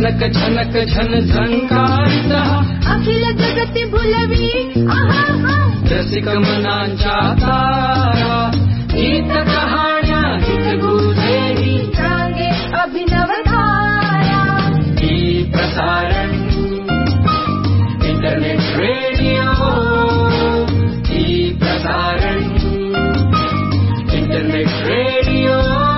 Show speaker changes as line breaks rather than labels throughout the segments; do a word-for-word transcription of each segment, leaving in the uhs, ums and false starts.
झनक झनक झन झंकारित
अखिल जगती भुलवी
रसिक मनांच्या तारा गीत कहाण्या हितगुजेही
रांगे अभिनव धारा
ही प्रसारण इंटरनेट रेडिओ ही प्रसारण इंटरनेट रेडिओ.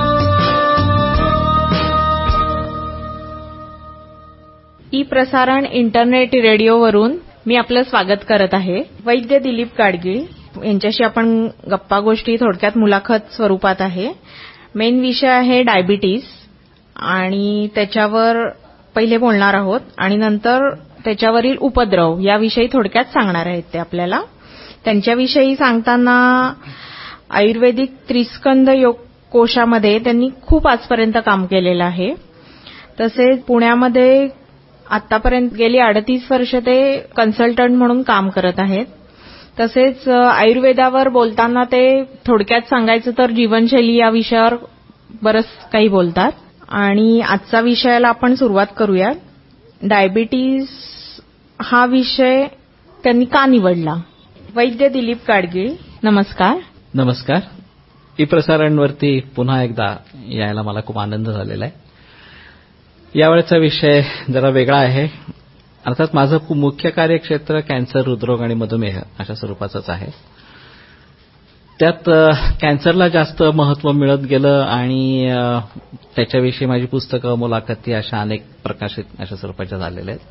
ई प्रसारण इंटरनेट रेडिओवरून मी आपलं स्वागत करत आहे. वैद्य दिलीप गाडगीळ यांच्याशी आपण गप्पा गोष्टी थोडक्यात मुलाखत स्वरूपात आहे. मेन विषय आहे डायबिटीज आणि त्याच्यावर पहिले बोलणार आहोत आणि नंतर त्याच्यावरील उपद्रव याविषयी थोडक्यात सांगणार आहेत ते आपल्याला. त्यांच्याविषयी सांगताना आयुर्वेदिक त्रिस्कंद योग कोशामध्ये त्यांनी खूप आजपर्यंत काम केलेलं आहे. तसेच पुण्यामध्ये आतापर्यंत गेली अडतीस वर्ष ते कन्सल्टंट म्हणून काम करत आहेत. तसेच आयुर्वेदावर बोलताना ते थोडक्यात सांगायचं तर जीवनशैली या विषयावर बरंच काही बोलतात. आणि आजचा विषयाला आपण सुरुवात करूया. डायबिटीज हा विषय त्यांनी का निवडला? वैद्य दिलीप गाडगीळ, नमस्कार.
नमस्कार. ई प्रसारणवरती पुन्हा एकदा यायला मला खूप आनंद झालेला आहे. यावेळेचा विषय जरा वेगळा आहे. अर्थात माझं मुख्य कार्यक्षेत्र कॅन्सर, हृदरोग आणि मधुमेह अशा स्वरूपाचंच आहे. त्यात कॅन्सरला जास्त महत्व मिळत गेलं आणि त्याच्याविषयी माझी पुस्तकं, मुलाखती अशा अनेक प्रकाशित अशा स्वरूपाच्या झालेल्या आहेत.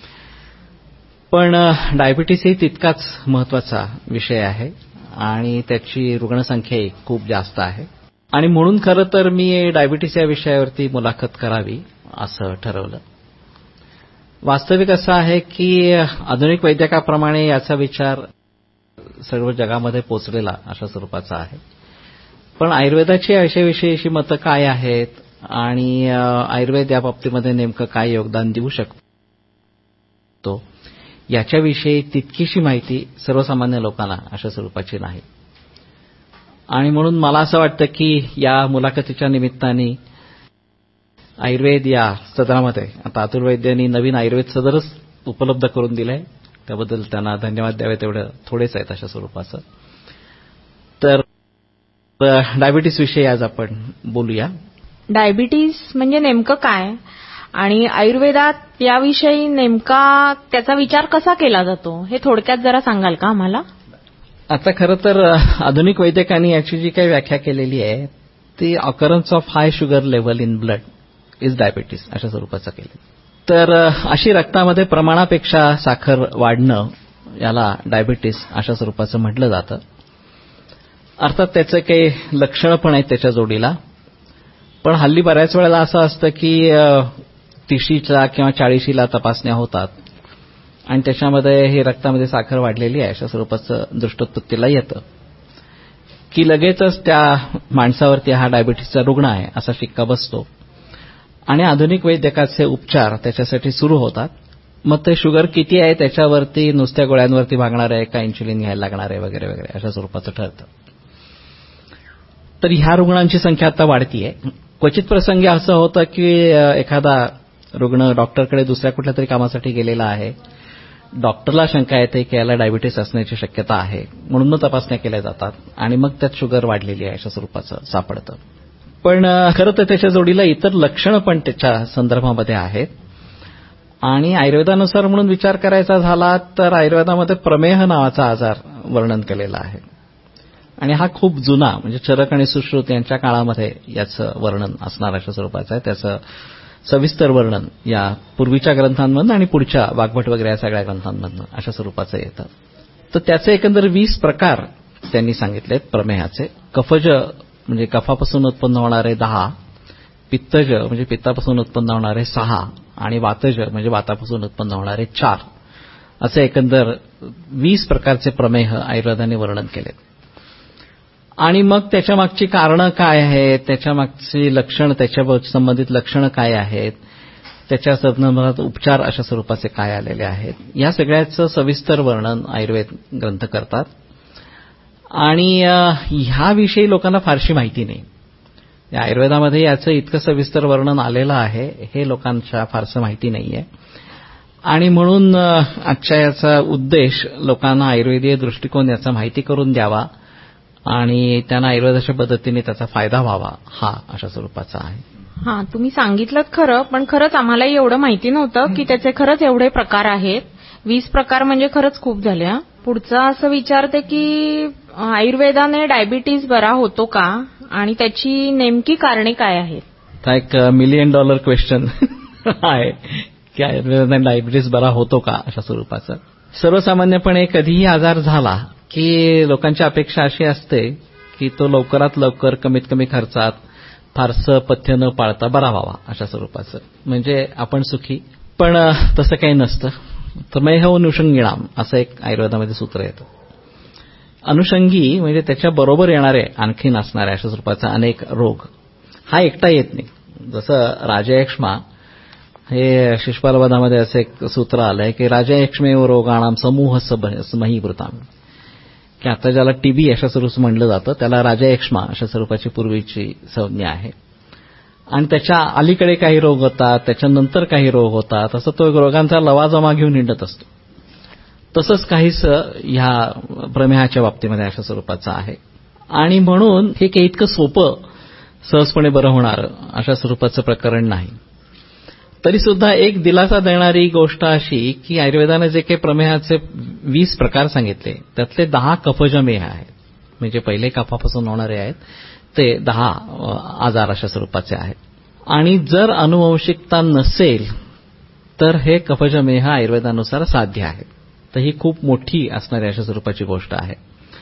पण डायबिटीसही तितकाच महत्वाचा विषय आहे आणि त्याची रुग्णसंख्याही खूप जास्त आहे आणि म्हणून खरं तर मी डायबिटीस या विषयावरती मुलाखत करावी असं ठरवलं. वास्तविक असं आहे की आधुनिक वैद्यकाप्रमाणे याचा विचार सर्व जगामध्ये पोचलेला अशा स्वरूपाचा आहे. पण आयुर्वेदाची याविषयीची मतं काय आहेत आणि आयुर्वेद या बाबतीमध्ये नेमकं काय योगदान देऊ शकतो याच्याविषयी तितकीशी माहिती सर्वसामान्य लोकांना अशा स्वरूपाची नाही. आणि म्हणून मला असं वाटतं की या मुलाखतीच्या निमित्ताने आयुर्वेद या सदरामध्ये आता अतुल वैद्यांनी नवीन आयुर्वेद सदरच उपलब्ध करून दिलंय, त्याबद्दल त्यांना धन्यवाद द्यावे, तेवढं थोडेच आहेत अशा स्वरूपाचं. तर डायबिटीस विषयी आज आपण बोलूया.
डायबिटीस म्हणजे नेमकं काय आणि आयुर्वेदात याविषयी नेमका त्याचा विचार कसा केला जातो हे थोडक्यात जरा सांगाल का आम्हाला?
आता खरं तर आधुनिक वैद्यकांनी याची जी काही व्याख्या केलेली आहे ती occurrence of high sugar level in blood is diabetes अशा स्वरूपाचं केलं. तर अशी रक्तामध्ये प्रमाणापेक्षा साखर वाढणं याला डायबिटीस अशा स्वरूपाचं म्हटलं जातं. अर्थात त्याचं काही लक्षणं पण आहेत त्याच्या जोडीला. पण हल्ली बऱ्याच वेळेला असं असतं की तिशीला किंवा चाळीशीला तपासण्या होतात आणि त्याच्यामध्ये हे रक्तामध्ये साखर वाढलेली आहे अशा स्वरूपाचं दृष्टोत्पत्तीला येतं की लगेचच त्या माणसावरती हा डायबिटीसचा रुग्ण आहे असा शिक्का बसतो आणि आधुनिक वैद्यकाचे उपचार त्याच्यासाठी सुरू होतात. मग ते शुगर किती आहे त्याच्यावरती नुसत्या गोळ्यांवरती भागणार आहे का इन्शुलिन घ्यायला लागणार आहे वगैरे वगैरे अशा स्वरूपाचं ठरतं. तर ह्या रुग्णांची संख्या आता वाढतीये. क्वचित प्रसंगी असं होतं की एखादा रुग्ण डॉक्टरकडे दुसऱ्या कुठल्या तरी कामासाठी गेलेला आहे, डॉक्टरला शंका येते की याला डायबिटीस असण्याची शक्यता आहे म्हणून मग तपासण्या केल्या जातात आणि मग त्यात शुगर वाढलेली आहे अशा स्वरूपाचं सापडतं. पण खरं तर त्याच्या जोडीला इतर लक्षणं पण त्याच्या संदर्भामध्ये आहेत आणि आयुर्वेदानुसार म्हणून विचार करायचा झाला तर आयुर्वेदामध्ये प्रमेह नावाचा आजार वर्णन केलेला आहे आणि हा खूप जुना म्हणजे चरक आणि सुश्रुत यांच्या काळामध्ये याचं वर्णन असणार अशा स्वरूपाचं आहे. त्याचं सविस्तर वर्णन या पूर्वीच्या ग्रंथांमधून आणि पुढच्या वाग्भट वगैरे या सगळ्या ग्रंथांमधून अशा स्वरूपाचं येतं. तर त्याचे एकंदर वीस प्रकार त्यांनी सांगितलेत प्रमेहाचे. कफज म्हणजे कफापासून उत्पन्न होणारे दहा, पित्तज म्हणजे पित्तापासून उत्पन्न होणारे सहा आणि वातज म्हणजे वातापासून उत्पन्न होणारे चार असे एकंदर वीस प्रकारचे प्रमेह आयुर्वेदाने वर्णन केले. आणि मग त्याच्यामागची कारणं काय आहेत, त्याच्यामागची लक्षणं, त्याच्या संबंधित लक्षणं काय आहेत, त्याच्या संदर्भात उपचार अशा स्वरूपाचे काय आलेले आहेत, या सगळ्याचं सविस्तर वर्णन आयुर्वेद ग्रंथ करतात. आणि ह्याविषयी लोकांना फारशी माहिती नाही. या आयुर्वेदामध्ये याचं इतकं सविस्तर वर्णन आलेलं आहे, हे लोकांच्या फारसं माहिती नाहीये. आणि म्हणून आजच्या याचा उद्देश लोकांना आयुर्वेदीय दृष्टिकोन याचा माहिती करून द्यावा आणि त्यांना आयुर्वेदाच्या पद्धतीने त्याचा फायदा व्हावा, हा अशा स्वरूपाचा आहे.
हा, तुम्ही सांगितलं खरं, पण खरंच आम्हालाही एवढं माहिती नव्हतं की त्याचे खरंच एवढे प्रकार आहेत. वीस प्रकार म्हणजे खरंच खूप झाले. पुढचं असं विचारते की आयुर्वेदाने डायबिटीज बरा होतो का आणि त्याची नेमकी कारणे काय आहेत?
हा एक मिलियन डॉलर क्वेश्चन आहे की आयुर्वेदाने डायबिटीज बरा होतो का अशा स्वरूपाचा. सर्वसामान्यपणे कधीही आजार झाला की लोकांची अपेक्षा अशी असते की तो लवकरात लवकर कमीत कमी खर्चात फारसं पथ्य न पाळता बरा व्हावा अशा स्वरूपाचं, म्हणजे आपण सुखी. पण तसं काही नसतं. तमेह अनुषंगिणाम असं एक आयुर्वेदामध्ये सूत्र येतं. अनुषंगी म्हणजे त्याच्या बरोबर येणारे आणखीन असणारे अशा स्वरूपाचा अनेक रोग हा एकटा येत नाही. जसं राजयक्ष्मा हे शिशुपालवधामध्ये असं एक सूत्र आलंय की राजयक्ष्मेव रोगाणाम समूह समहीवृताम, की आता ज्याला टीबी अशा स्वरूप म्हणलं जातं त्याला राजयक्ष्मा अशा स्वरूपाची पूर्वीची संज्ञा आहे. आणि त्याच्या अलीकडे काही रोग होतात, त्याच्यानंतर काही रोग होतात, असं तो रोगांचा लवाजमा घेऊन हिंडत असतो. तसंच काहीच ह्या प्रमेहाच्या बाबतीमध्ये अशा स्वरूपाचं आहे. आणि म्हणून हे काही इतकं सोपं सहजपणे बरं होणार अशा स्वरूपाचं प्रकरण नाही. तरी सुद्धा एक दिलासा देणारी गोष्ट अशी की आयुर्वेदाने जे काही प्रमेहाचे वीस प्रकार सांगितले त्यातले दहा कफजमेह आहेत, म्हणजे पहिले कफापासून होणारे आहेत ते दहा आजार अशा स्वरूपाचे आहेत. आणि जर अनुवंशिकता नसेल तर हे कफजमेह आयुर्वेदानुसार साध्य आहे. तर ही खूप मोठी असणारी अशा स्वरूपाची गोष्ट आहे.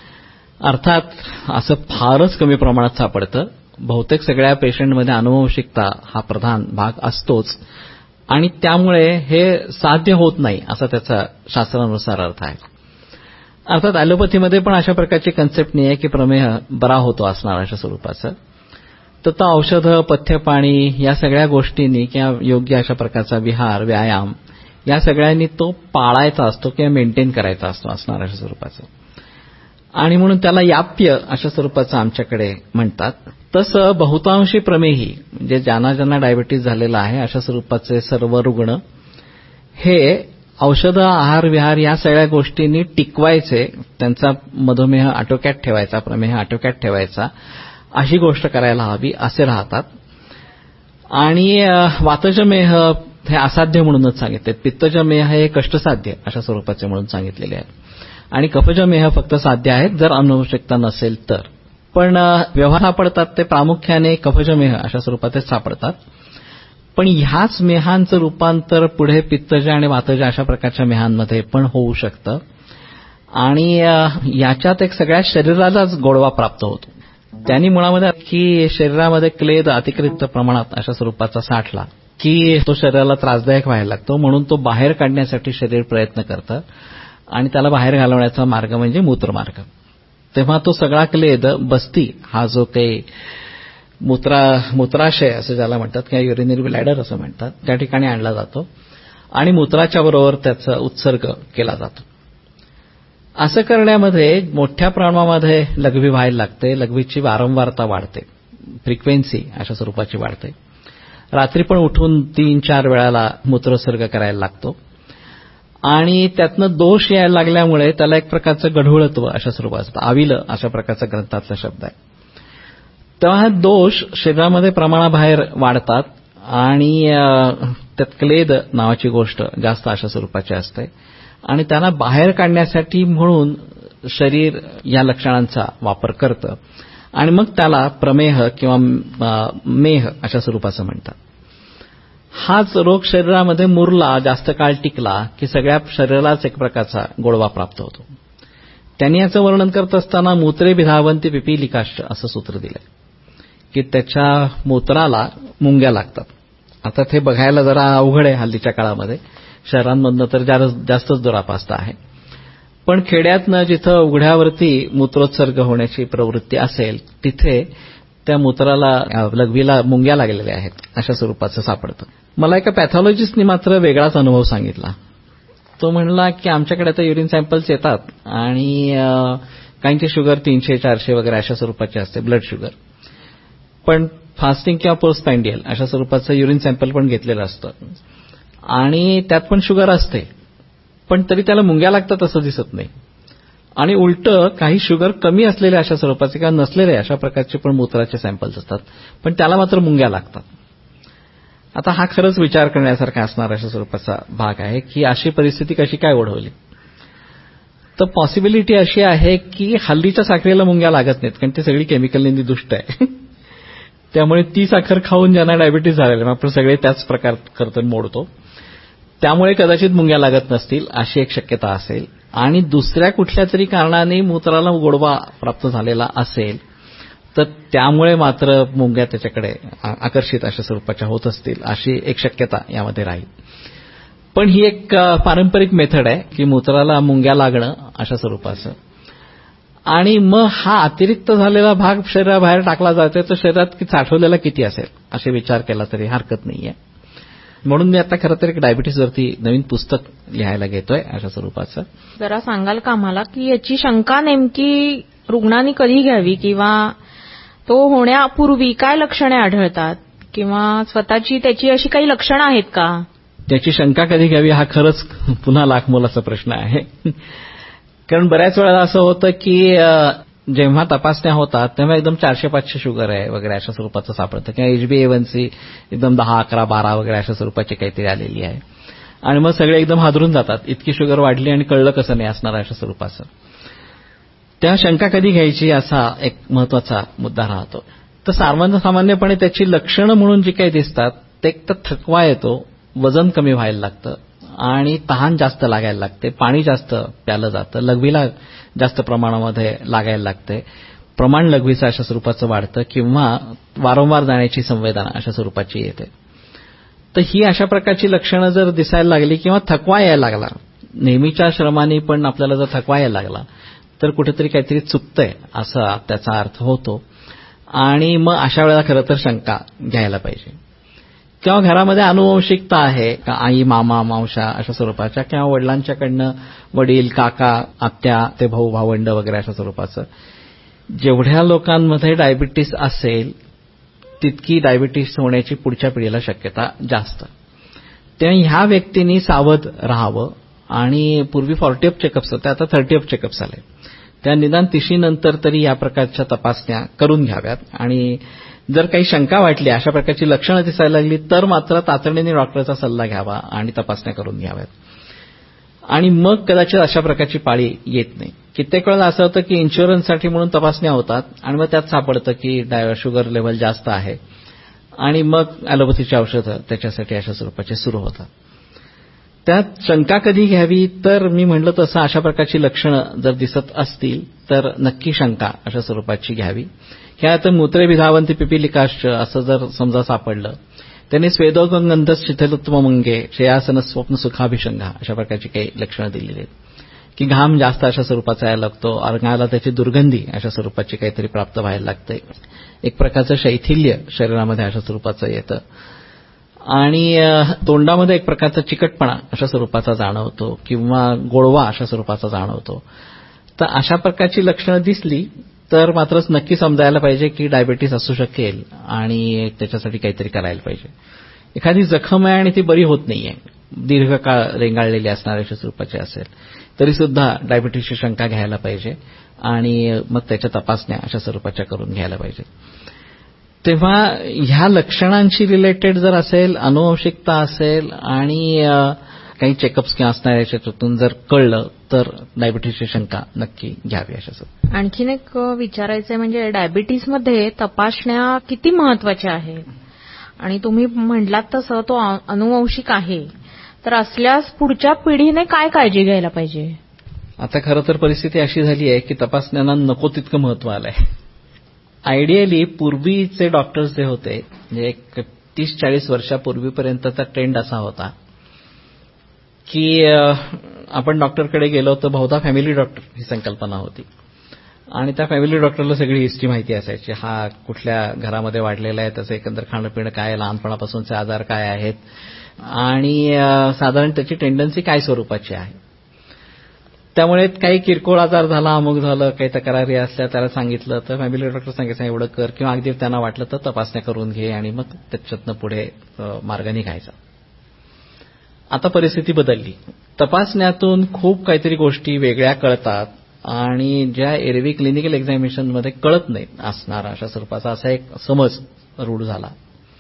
अर्थात असं फारच कमी प्रमाणात सापडतं. बहुतेक सगळ्या पेशंटमध्ये अनुवंशिकता हा प्रधान भाग असतोच आणि त्यामुळे हे साध्य होत नाही असा त्याचा शास्त्रानुसार अर्थ आहे. अर्थात ॲलोपॅथीमध्ये पण अशा प्रकारची कन्सेप्ट नाही आहे की प्रमेह बरा होतो असणार अशा स्वरूपाचं. तर तो औषधं, पथ्यपाणी या सगळ्या गोष्टींनी किंवा योग्य अशा प्रकारचा विहार, व्यायाम या सगळ्यांनी तो पाळायचा असतो किंवा मेंटेन करायचा असतो असणार अशा स्वरूपाचं. आणि म्हणून त्याला याप्य अशा स्वरूपाचं आमच्याकडे म्हणतात. तसं बहुतांशी प्रमेही म्हणजे ज्यांना ज्यांना डायबिटीज झालेला आहे अशा स्वरूपाचे सर्व रुग्ण हे औषधं, आहार विहार या सगळ्या गोष्टींनी टिकवायचे, त्यांचा मधुमेह आटोक्यात ठेवायचा, प्रमेह आटोक्यात ठेवायचा अशी गोष्ट करायला हवी असे राहतात. आणि वातजमेह हे असाध्य म्हणूनच सांगितले, पित्तजमेह हे कष्टसाध्य अशा स्वरूपाचे म्हणून सांगितलेले आहेत आणि कफजमेह फक्त साध्य आहेत जर अनुवंशिकता नसेल तर. पण व्यवहार सापडतात ते प्रामुख्याने कफजमेह अशा स्वरूपातच सापडतात. पण ह्याच मेहांचं रूपांतर पुढे पित्तज आणि वातज अशा प्रकारच्या मेहांमध्ये पण होऊ शकतं आणि याच्यात एक सगळ्या शरीरालाच गोडवा प्राप्त होतो. त्यांनी मुळामध्ये की शरीरामध्ये क्लेद अतिरिक्त प्रमाणात अशा स्वरूपाचा साठला की तो शरीराला त्रासदायक व्हायला लागतो. म्हणून तो बाहेर काढण्यासाठी शरीर प्रयत्न करतं आणि त्याला बाहेर घालवण्याचा मार्ग म्हणजे मूत्रमार्ग. तेव्हा तो सगळा क्लेद बस्ती हा जो काही मूत्रा मूत्राशय असं ज्याला म्हणतात किंवा युरिनरी ब्लॅडर असं म्हणतात त्या ठिकाणी आणला जातो आणि मूत्राच्या बरोबर त्याचा उत्सर्ग केला जातो. असं करण्यामध्ये मोठ्या प्रमाणामध्ये लघवी व्हायला लागते, लघवीची वारंवारता वाढते, फ्रिक्वेन्सी अशा स्वरूपाची वाढते. रात्री पण उठून तीन चार वेळाला मूत्रोत्सर्ग करायला लागतो आणि त्यातनं दोष यायला लागल्यामुळे त्याला एक प्रकारचं गढूळत्व अशा स्वरूपाचं, आविलं अशा प्रकारचा ग्रंथातला शब्द आहे. तेव्हा हे दोष शरीरामध्ये प्रमाणाबाहेर वाढतात आणि त्यात क्लेद नावाची गोष्ट जास्त अशा स्वरूपाची असते आणि त्यांना बाहेर काढण्यासाठी म्हणून शरीर या लक्षणांचा वापर करतं आणि मग त्याला प्रमेह किंवा मेह अशा स्वरूपाचं म्हणतात. हाच रोग शरीरामध्ये मुरला, जास्त काळ टिकला की सगळ्या शरीरालाच एक प्रकारचा गोडवा प्राप्त होतो. त्यांनी याचं वर्णन करत असताना मूत्रे भिधावंती पिपीलिकाश्च असं सूत्र दिलंय की त्याच्या मूत्राला मुंग्या लागतात. आता ते बघायला जरा अवघड आहे हल्लीच्या काळामध्ये, शहरांमधनं तर जास्तच दुरापास्त आहे. पण खेड्यातनं जिथं उघड्यावरती मूत्रोत्सर्ग होण्याची प्रवृत्ती असेल तिथे त्या मूत्राला लघवीला मुंग्या लागलेल्या आहेत अशा स्वरूपाचं सापडतं. मला एका पॅथॉलॉजिस्टनी मात्र वेगळाच अनुभव सांगितला. तो म्हणला की आमच्याकडे आता युरिन सॅम्पल्स येतात आणि काहींची शुगर तीनशे चारशे वगैरे अशा स्वरूपाची असते, ब्लड शुगर. पण फास्टिंग किंवा पोस्टपॅन्डियल अशा स्वरूपाचं युरिन सॅम्पल पण घेतलेलं असतं आणि त्यात पण शुगर असते, पण तरी त्याला मुंग्या लागतात असं दिसत नाही. आणि उलटं काही शुगर कमी असलेले अशा स्वरूपाचे किंवा नसलेले अशा प्रकारचे पण मूत्राचे सॅम्पल्स असतात, पण त्याला मात्र मुंग्या लागतात. आता हा खरंच विचार करण्यासारखा असणारा अशा स्वरूपाचा भाग आहे की अशी परिस्थिती कशी काय ओढवली. तर पॉसिबिलिटी अशी आहे की हल्लीच्या साखरेला मुंग्या लागत नाहीत, कारण ती सगळी केमिकलनी दुष्ट आहे. त्यामुळे ती साखर खाऊन ज्यांना डायबिटीस झालेला आपण सगळे त्याच प्रकार करतो मोडतो, त्यामुळे कदाचित मुंग्या लागत नसतील अशी एक शक्यता असेल. आणि दुसऱ्या कुठल्या तरी कारणाने मूत्राला गोडवा प्राप्त झालेला असेल तर त्यामुळे मात्र मुंग्या त्याच्याकडे आकर्षित अशा स्वरूपाच्या होत असतील अशी एक शक्यता यामध्ये राहील. पण ही एक पारंपरिक मेथड आहे की मूत्राला मुंग्या लागणं अशा स्वरूपाचं, आणि मग हा अतिरिक्त झालेला भाग शरीराबाहेर टाकला जातोय तर शरीरात साठवलेला किती असेल असे विचार केला तरी हरकत नाहीये. म्हणून मी आता खरं तर एक डायबिटीसवरती नवीन पुस्तक लिहायला घेतोय अशा स्वरूपाचं.
जरा सांगाल का आम्हाला की याची शंका नेमकी रुग्णांनी कधी घ्यावी, किंवा तो होण्यापूर्वी काय लक्षणे आढळतात, किंवा स्वतःची त्याची अशी काही लक्षणं आहेत का?
त्याची शंका कधी घ्यावी हा खरंच पुन्हा लाखमोलाचा प्रश्न आहे. कारण बऱ्याच वेळा असं होतं की जेव्हा तपासण्या होतात तेव्हा एकदम चारशे पाचशे शुगर आहे वगैरे अशा स्वरूपाचं सापडतं, किंवा एचबी ए वन सी एकदम दहा अकरा बारा वगैरे अशा स्वरूपाची काहीतरी आलेली आहे, आणि मग सगळे एकदम हादरून जातात, इतकी शुगर वाढली आणि कळलं कसं नाही असणार अशा स्वरूपाचं. त्या शंका कधी घ्यायची असा एक महत्वाचा मुद्दा राहतो. तर सामान्यपणे त्याची लक्षणं म्हणून जी काही दिसतात ते एक तर थकवा येतो, वजन कमी व्हायला लागतं आणि तहान जास्त लागायला लागते, पाणी जास्त प्यालं जातं, लघवीला जास्त प्रमाणामध्ये लागायला लागते, प्रमाण लघवीचं अशा स्वरूपाचं वाढतं, किंवा वारंवार जाण्याची संवेदना अशा स्वरूपाची येते. तर ही अशा प्रकारची लक्षणं जर दिसायला लागली किंवा थकवा यायला लागला, नेहमीच्या श्रमाने पण आपल्याला जर थकवा यायला लागला तर कुठेतरी काहीतरी चुकतंय असा त्याचा अर्थ होतो. आणि मग अशा वेळेला खरं तर शंका घ्यायला पाहिजे. किंवा घरामध्ये अनुवंशिकता आहे का, आई मामा मावशा अशा स्वरूपाच्या, किंवा वडिलांच्याकडनं वडील काका आत्या ते भाऊ भावंड वगैरे अशा स्वरूपाचं. जेवढ्या लोकांमध्ये डायबिटीस असेल तितकी डायबिटीस होण्याची पुढच्या पिढीला शक्यता जास्त. तेव्हा ह्या व्यक्तींनी सावध राहावं. आणि पूर्वी फॉर्टी अप चेकअप्स होते, आता थर्टी अप चेकअप्स आले, त्या निदान तिशीनंतर तरी या प्रकारच्या तपासण्या करून घ्याव्यात. आणि जर काही शंका वाटली, अशा प्रकारची लक्षणं दिसायला लागली तर मात्र तातडीने डॉक्टरचा सल्ला घ्यावा आणि तपासण्या करून घ्याव्यात. आणि मग कदाचित अशा प्रकारची पाळी येत नाही. कित्येक वेळा असं होतं की इन्शुरन्ससाठी म्हणून तपासण्या होतात आणि मग त्यात सापडतं की शुगर लेव्हल जास्त आहे, आणि मग ॲलोपॅथीची औषधं त्याच्यासाठी अशा स्वरूपाचे सुरू होतात. त्यात शंका कधी घ्यावी तर मी म्हटलं तसं अशा प्रकारची लक्षणं जर दिसत असतील तर नक्की शंका अशा स्वरूपाची घ्यावी. ह्या आता मूत्रेभिधावंती पिपिलिकाश्च असं जर समजा सापडलं, त्यांनी स्वेदोगंध शिथिलोत्तमंगे श्रेयासन स्वप्न सुखाभिषंगा अशा प्रकारची काही लक्षणं दिलेली आहेत की घाम जास्त अशा स्वरूपाचा यायला लागतो, अंगाला त्याची दुर्गंधी अशा स्वरूपाची काहीतरी प्राप्त व्हायला लागते, एक प्रकारचं शैथिल्य शरीरामध्ये अशा स्वरूपाचं येतं, आणि तोंडामध्ये एक प्रकारचा चिकटपणा अशा स्वरूपाचा जाणवतो किंवा गोडवा अशा स्वरूपाचा जाणवतो. तर अशा प्रकारची लक्षणं दिसली तर मात्रच नक्की समजायला पाहिजे की डायबिटीस असू शकेल आणि त्याच्यासाठी काहीतरी करायला पाहिजे. एखादी जखम आहे आणि ती बरी होत नाहीये, दीर्घकाळ रेंगाळलेली असणाऱ्या अशा स्वरूपाची असेल तरी सुद्धा डायबिटीसची शंका घ्यायला पाहिजे आणि मग त्याच्या तपासण्या अशा स्वरूपाच्या करून घ्यायला पाहिजे. तेव्हा ह्या लक्षणांशी रिलेटेड जर असेल, अनुवंशिकता असेल आणि काही चेकअप्स किंवा असणाऱ्या याच्यातून जर कळलं तर डायबिटीसची शंका नक्की घ्यावी. अशा
आणखीन एक विचारायचं आहे, म्हणजे डायबिटीसमध्ये तपासण्या किती महत्वाच्या आहेत, आणि तुम्ही म्हटलात तसं तो अनुवंशिक आहे, तर असल्यास पुढच्या पिढीने काय काळजी घ्यायला पाहिजे?
आता खरं तर परिस्थिती अशी झाली आहे की तपासण्यांना नको तितकं महत्व आलंय. आयडियली पूर्वीचे डॉक्टर्स जे होते, म्हणजे एक तीस चाळीस वर्षापूर्वीपर्यंतचा ट्रेंड असा होता की आपण डॉक्टरकडे गेलो तर बहुधा फॅमिली डॉक्टर ही संकल्पना होती, आणि त्या फॅमिली डॉक्टरला सगळी हिस्ट्री माहिती असायची. हा कुठल्या घरामध्ये वाढलेला आहे, त्याचं एकंदर खाणंपिणं काय, लहानपणापासूनचे आजार काय आहेत, आणि साधारण त्याची टेंडन्सी काय स्वरूपाची आहे. त्यामुळे काही किरकोळ आजार झाला, अमुक झालं, काही तक्रारी असल्या त्याला सांगितलं तर फॅमिली डॉक्टर सांगितलं एवढं कर, किंवा अगदी त्यांना वाटलं तर तपासण्या करून घे आणि मग त्याच्यातनं पुढे मार्ग निघायचा. आता परिस्थिती बदलली. तपासण्यातून खूप काहीतरी गोष्टी वेगळ्या कळतात आणि ज्या एरवी क्लिनिकल एक्झामिनेशनमध्ये कळत नाहीत असणारा अशा स्वरूपाचा असा एक समज रूढ झाला.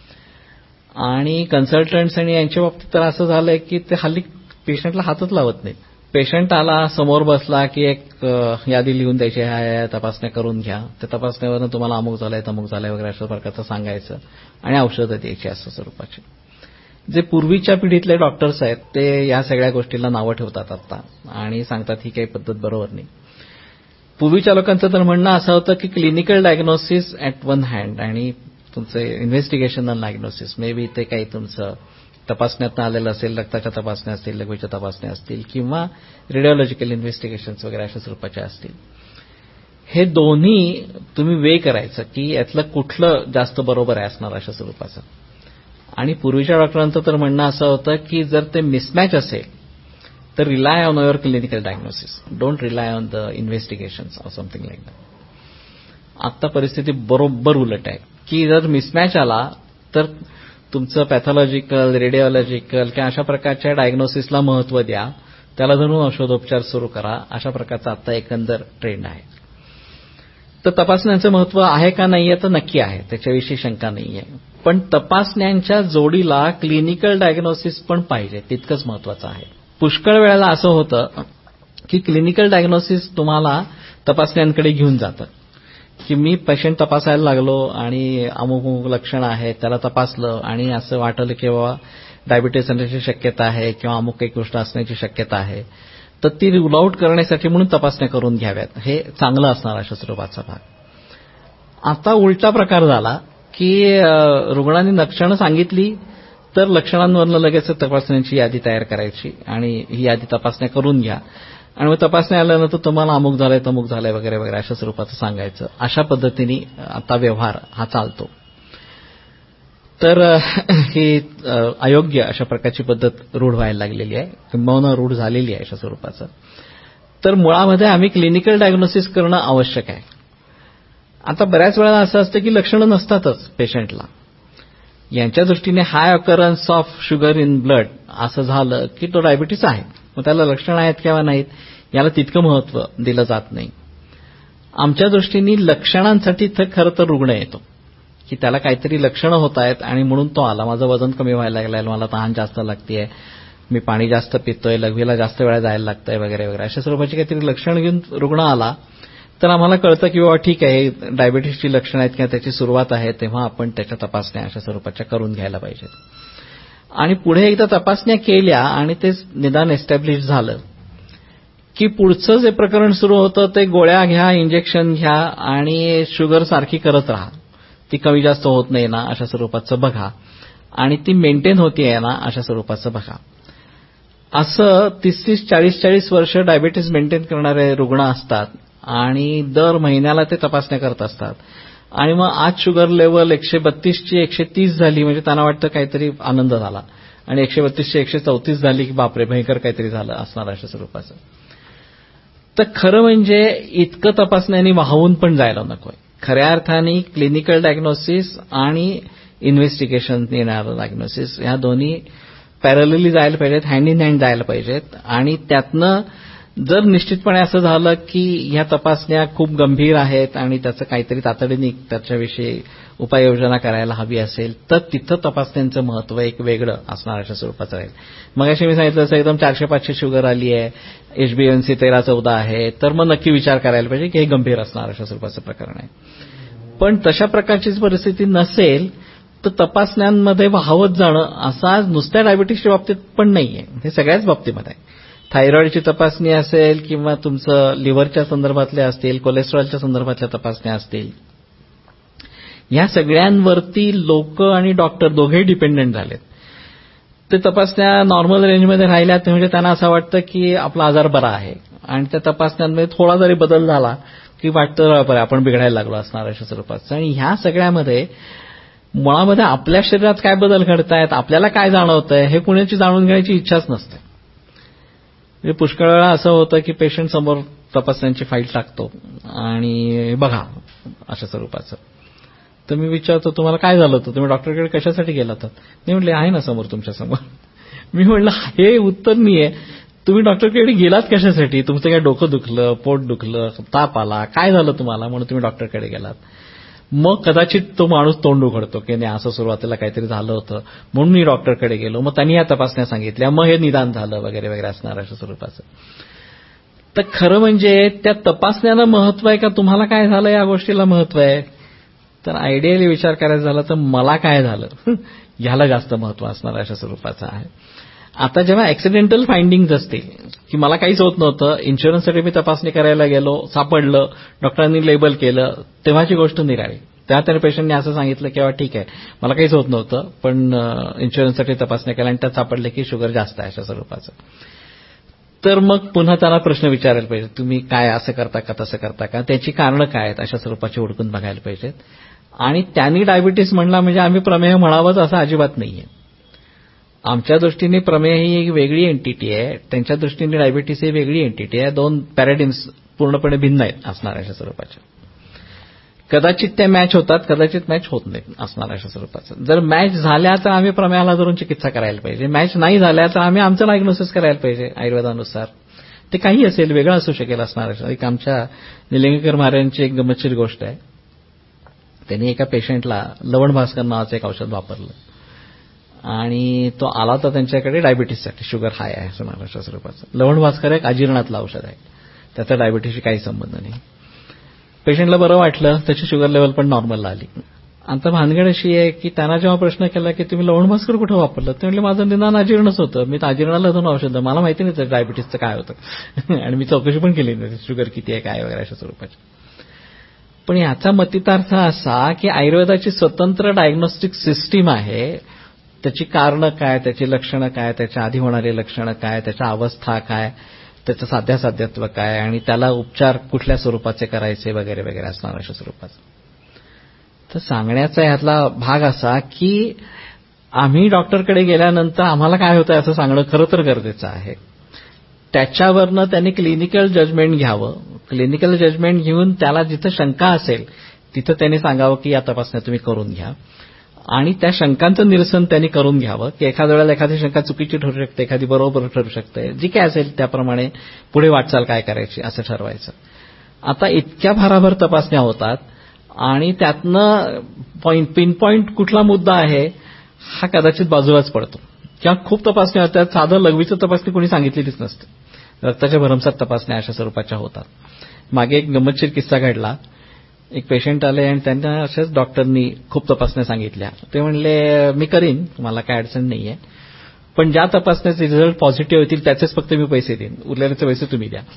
आणि कन्सल्टंट्स आणि यांच्या बाबतीत तर असं झालंय की ते हल्ली पेशंटला हातच लावत नाहीत. पेशंट आला, समोर बसला की एक यादी लिहून द्यायची, ह्या ह्या तपासण्या करून घ्या, त्या तपासण्यावरनं तुम्हाला अमुक झालंय तमुक झालंय वगैरे अशा प्रकारचं सांगायचं आणि औषधं द्यायची असं स्वरूपाची. जे पूर्वीच्या पिढीतले डॉक्टर्स आहेत ते या सगळ्या गोष्टीला नावं ठेवतात आता आणि सांगतात ही काही पद्धत बरोबर नाही. पूर्वीच्या लोकांचं तर म्हणणं असं होतं की clinical diagnosis at one hand आणि तुमचं इन्व्हेस्टिगेशनल डायग्नोसिस, मे बी ते काही तुमचं तपासण्यात आलेलं असेल, रक्ताच्या तपासण्या असतील, लघवीच्या तपासण्या असतील किंवा रेडिओलॉजिकल इन्व्हेस्टिगेशन्स वगैरे अशा स्वरूपाच्या असतील. हे दोन्ही तुम्ही वे करायचं की यातलं कुठलं जास्त बरोबर आहे असणार अशा स्वरूपाचं. आणि पूर्वीच्या डॉक्टरांचं तर म्हणणं असं होतं की जर ते मिसमॅच असेल तर rely on your clinical diagnosis, don't rely on the investigations or something like that. आता परिस्थिती बरोबर उलट आहे की जर मिसमॅच आला तर तुमचं पॅथॉलॉजिकल, रेडिओलॉजिकल किंवा अशा प्रकारच्या डायग्नोसिसला महत्व द्या, त्याला धरून औषधोपचार सुरू करा, अशा प्रकारचा आता एकंदर ट्रेंड आहे. तर तपासण्यांचं महत्व आहे का नाहीये तर नक्की आहे, त्याच्याविषयी शंका नाहीये. पण तपासण्यांच्या जोडीला क्लिनिकल डायग्नोसिस पण पाहिजे, तितकंच महत्वाचं आहे. पुष्कळ वेळेला असं होतं की क्लिनिकल डायग्नोसिस तुम्हाला तपासण्यांकडे घेऊन जातं की मी पेशंट तपासायला लागलो आणि अमुक अमुक लक्षणं आहेत, त्याला तपासलं आणि असं वाटलं की बाबा डायबिटीस असण्याची शक्यता आहे किंवा अमुक काही गोष्ट असण्याची शक्यता आहे, तर ती रूल आउट करण्यासाठी म्हणून तपासण्या करून घ्याव्यात, हे चांगलं असणार अशा स्वरूपाचा भाग. आता उलटा प्रकार झाला की रुग्णांनी लक्षणं सांगितली तर लक्षणांवरनं लगेच तपासण्यांची यादी तयार करायची आणि ही यादी तपासण्या करून घ्या आणि मग तपासण्या आल्यानंतर तुम्हाला अमुक झालंय तमुक झालंय वगैरे वगैरे अशा स्वरूपाचं सांगायचं. अशा पद्धतीने आता व्यवहार हा चालतो. तर ही अयोग्य अशा प्रकारची पद्धत रूढ व्हायला लागलेली आहे, किंबहुना रूढ झालेली आहे अशा स्वरूपाचं. तर मुळामध्ये आम्ही क्लिनिकल डायग्नोसिस करणं आवश्यक आहे. आता बऱ्याच वेळा असं असतं की लक्षणं नसतातच पेशंटला, यांच्या दृष्टीने high occurrence of sugar in blood असं झालं की तो डायबिटीस आहे, मग त्याला लक्षणं आहेत किंवा नाहीत याला तितकं महत्व दिलं जात नाही. आमच्या दृष्टीने लक्षणांसाठी तर खरं तर रुग्ण येतो की त्याला काहीतरी लक्षणं होत आहेत आणि म्हणून तो आला, माझं वजन कमी व्हायला लागलंय, मला तहान जास्त लागतेय, मी पाणी जास्त पितोय, लघवीला जास्त वेळा जायला लागतंय वगैरे वगैरे अशा स्वरूपाची काहीतरी लक्षण घेऊन रुग्ण आला तर आम्हाला कळतं की बाबा ठीक आहे डायबिटीसची लक्षणं आहेत किंवा त्याची सुरुवात आहे, तेव्हा आपण त्याच्या तपासण्या अशा स्वरूपाच्या करून घ्यायला पाहिजेत. आणि पुढे एकदा तपासण्या केल्या आणि ते निदान एस्टॅब्लिश झालं की पुढचं जे प्रकरण सुरू होतं ते गोळ्या घ्या, इंजेक्शन घ्या आणि शुगर सारखी करत राहा, ती कमी जास्त होत नाही ना अशा स्वरूपाचं बघा आणि ती मेंटेन होतीये ना अशा स्वरूपाचं बघा. असं तीस तीस चाळीस चाळीस वर्ष डायबिटीस मेंटेन करणारे रुग्ण असतात आणि दर महिन्याला ते तपासण्या करत असतात आणि मग आज शुगर लेवल एकशे बत्तीसची एकशे तीस झाली म्हणजे त्यांना वाटतं काहीतरी आनंद झाला आणि एकशे बत्तीसची एकशे चौतीस झाली की बापरे भयंकर काहीतरी झालं असणार अशा स्वरूपाचं. तर खरं म्हणजे इतकं तपासण्यानी वाहून पण जायला नकोय. खऱ्या अर्थाने क्लिनिकल डायग्नोसिस आणि इन्व्हेस्टिगेशन येणारं डायग्नोसिस ह्या दोन्ही पॅरलली जायला पाहिजेत, हँड इन हँड जायला पाहिजेत. आणि त्यातनं जर निश्चितपणे असं झालं की ह्या तपासण्या खूप गंभीर आहेत आणि त्याचं काहीतरी तातडीने त्याच्याविषयी उपाययोजना करायला हवी असेल तर तिथं तपासण्यांचं महत्व एक वेगळं असणार अशा स्वरूपाचं राहील. मग अशी मी सांगितलं असं एकदम चारशे पाचशे शुगर आली आहे, एचबीएनसी तेरा चौदा आहे, तर मग नक्की विचार करायला पाहिजे की हे गंभीर असणार अशा स्वरूपाचं प्रकरण आहे. पण तशा प्रकारचीच परिस्थिती नसेल तर तपासण्यांमध्ये वाहवत जाणं असा नुसत्या डायबिटीसच्या बाबतीत पण नाहीये, हे सगळ्याच बाबतीमध्ये आहे. थायरॉइडची तपासणी असेल किंवा तुमचं लिव्हरच्या संदर्भातल्या असतील, कोलेस्ट्रॉलच्या संदर्भातल्या तपासण्या असतील, या सगळ्यांवरती लोक आणि डॉक्टर दोघेही डिपेंडंट झालेत. ते तपासण्या नॉर्मल रेंजमध्ये राहिल्या म्हणजे त्यांना असं वाटतं की आपला आजार बरा आहे आणि त्या तपासण्यांमध्ये थोडा जरी बदल झाला की वाटतं बरं आपण बिघडायला लागलो असणार अशा स्वरूपाचं. आणि ह्या सगळ्यामध्ये मुळामध्ये आपल्या शरीरात काय बदल घडतायत, आपल्याला काय जाणवतंय हे कुणाची जाणून घेण्याची इच्छाच नसते. म्हणजे पुष्कळ वेळा असं होतं की पेशंट समोर तपासण्यांची फाईल टाकतो आणि बघा अशा स्वरूपाचं. तर मी विचारतो तुम्हाला काय झालं होतं, तुम्ही डॉक्टरकडे कशासाठी गेला होता? नाही म्हटले आहे ना समोर तुमच्या समोर. मी म्हटलं हे उत्तर नाहीये, तुम्ही डॉक्टरकडे गेलात कशासाठी? तुमचं काय डोकं दुखलं, पोट दुखलं, ताप आला, काय झालं तुम्हाला म्हणून तुम्ही डॉक्टरकडे गेलात? मग कदाचित तो माणूस तोंड उघडतो की नाही असं सुरुवातीला काहीतरी झालं होतं म्हणून मी डॉक्टरकडे गेलो, मग त्यांनी या तपासण्या सांगितल्या, मग हे निदान झालं वगैरे वगैरे असणार अशा स्वरूपाचं. तर खरं म्हणजे त्या तपासण्याला महत्व आहे का तुम्हाला काय झालं या गोष्टीला महत्व आहे? तर आयडियली विचार करायचा झाला तर मला काय झालं ह्याला जास्त महत्व असणार अशा स्वरूपाचं आहे. आता जेव्हा ऍक्सिडेंटल फाइंडिंग्ज असते की मला काहीच होत नव्हतं, इन्शुरन्ससाठी मी तपासणी करायला गेलो, सापडलं, डॉक्टरांनी लेबल केलं, तेव्हाची गोष्ट निराळी. तेव्हा त्या पेशंटने असं सांगितलं की ठीक आहे मला काहीच होत नव्हतं पण इन्शुरन्ससाठी तपासणी केल्या आणि त्यात सापडले की शुगर जास्त आहे अशा स्वरूपाचं. तर मग पुन्हा त्यांना प्रश्न विचारायला पाहिजे, तुम्ही काय असं करता का तसं करता का, त्याची कारणं काय आहेत अशा स्वरूपाची ओळखून बघायला पाहिजेत. आणि त्यांनी डायबिटीस म्हणला म्हणजे आम्ही प्रमेह म्हणावंच असं अजिबात नाहीये. आमच्या दृष्टीने प्रमेह ही एक वेगळी एंटिटी आहे, त्यांच्या दृष्टीने डायबिटीस ही वेगळी एंटिटी आहे. दोन पॅराडिम्स पूर्णपणे भिन्न आहेत असणार अशा स्वरूपाच्या. कदाचित त्या मॅच होतात, कदाचित मॅच होत नाहीत असणार अशा स्वरूपाचं. जर मॅच झाल्या तर आम्ही प्रमेहाला धरून चिकित्सा करायला पाहिजे, मॅच नाही झाल्या तर आम्ही आमचं डायग्नोसिस करायला पाहिजे आयुर्वेदानुसार. ते काही असेल, वेगळं असू शकेल असणार. एक आमच्या निलंगेकर महाराजांची एक गमतशीर गोष्ट आहे. त्यांनी एका पेशंटला लवण भास्कर नावाचं एक औषध वापरलं आणि तो आला होता त्यांच्याकडे डायबिटीससाठी, शुगर हाय आहे असं अशा स्वरूपाचं. लवण भास्कर एक अजीर्णातलं औषध आहे, त्याचा डायबिटीसशी काही संबंध नाही. पेशंटला बरं वाटलं, त्याची शुगर लेवल पण नॉर्मलला आली. आता भानगड अशी आहे की त्यांना जेव्हा प्रश्न केला की तुम्ही लवण भास्कर कुठं वापरलं, ते म्हटले माझं निदान अजीर्णच होतं, मी तर अजीर्णाला धरून औषध, मला माहिती नाही डायबिटीसचं काय होतं आणि मी चौकशी पण केली नाही शुगर किती आहे काय वगैरे अशा स्वरूपाची. पण याचा मतितार्थ असा की आयुर्वेदाची स्वतंत्र डायग्नोस्टिक सिस्टीम आहे, त्याची कारणं काय, त्याची लक्षणं काय, त्याच्या आधी होणारी लक्षणं काय, त्याच्या अवस्था काय, त्याचं साध्यासाध्यत्व काय आणि त्याला उपचार कुठल्या स्वरूपाचे करायचे वगैरे वगैरे असणार अशा स्वरूपाचं. तर सांगण्याचा ह्यातला भाग असा की आम्ही डॉक्टरकडे गेल्यानंतर आम्हाला काय होतं असं सांगणं खरं तर गरजेचं आहे. त्याच्यावरनं त्यांनी क्लिनिकल जजमेंट घ्यावं, क्लिनिकल जजमेंट घेऊन त्याला जिथं शंका असेल तिथं त्यांनी सांगावं की या तपासण्या तुम्ही करून घ्या आणि त्या शंकांचं निरसन त्यांनी करून घ्यावं की एखाद्या वेळेला एखादी शंका चुकीची ठरू शकते, एखादी बरोबर ठरू शकते, जी काय असेल त्याप्रमाणे पुढे वाटचाल काय करायची असं ठरवायचं. आता इतक्या भाराभर तपासण्या होतात आणि त्यातनं पॉइंट पिन पॉइंट कुठला मुद्दा आहे हा कदाचित बाजूलाच पडतो. किंवा खूप तपासण्या होतात, साधं लघवीचं तपासणी कोणी सांगितलेलीच नसते, रक्ताच्या भरमसाठ तपासण्या अशा स्वरूपाच्या होतात. मागे एक गंमतशीर किस्सा घडला. एक पेशंट आले आणि त्यांना अशाच डॉक्टरनी खूप तपासण्या सांगितल्या. ते म्हणले मी करीन, मला काय अडचण नाहीये, पण ज्या तपासण्याचे रिझल्ट पॉझिटिव्ह होतील त्याचेच फक्त मी पैसे देईन, उरलेल्याचे पैसे तुम्ही द्या.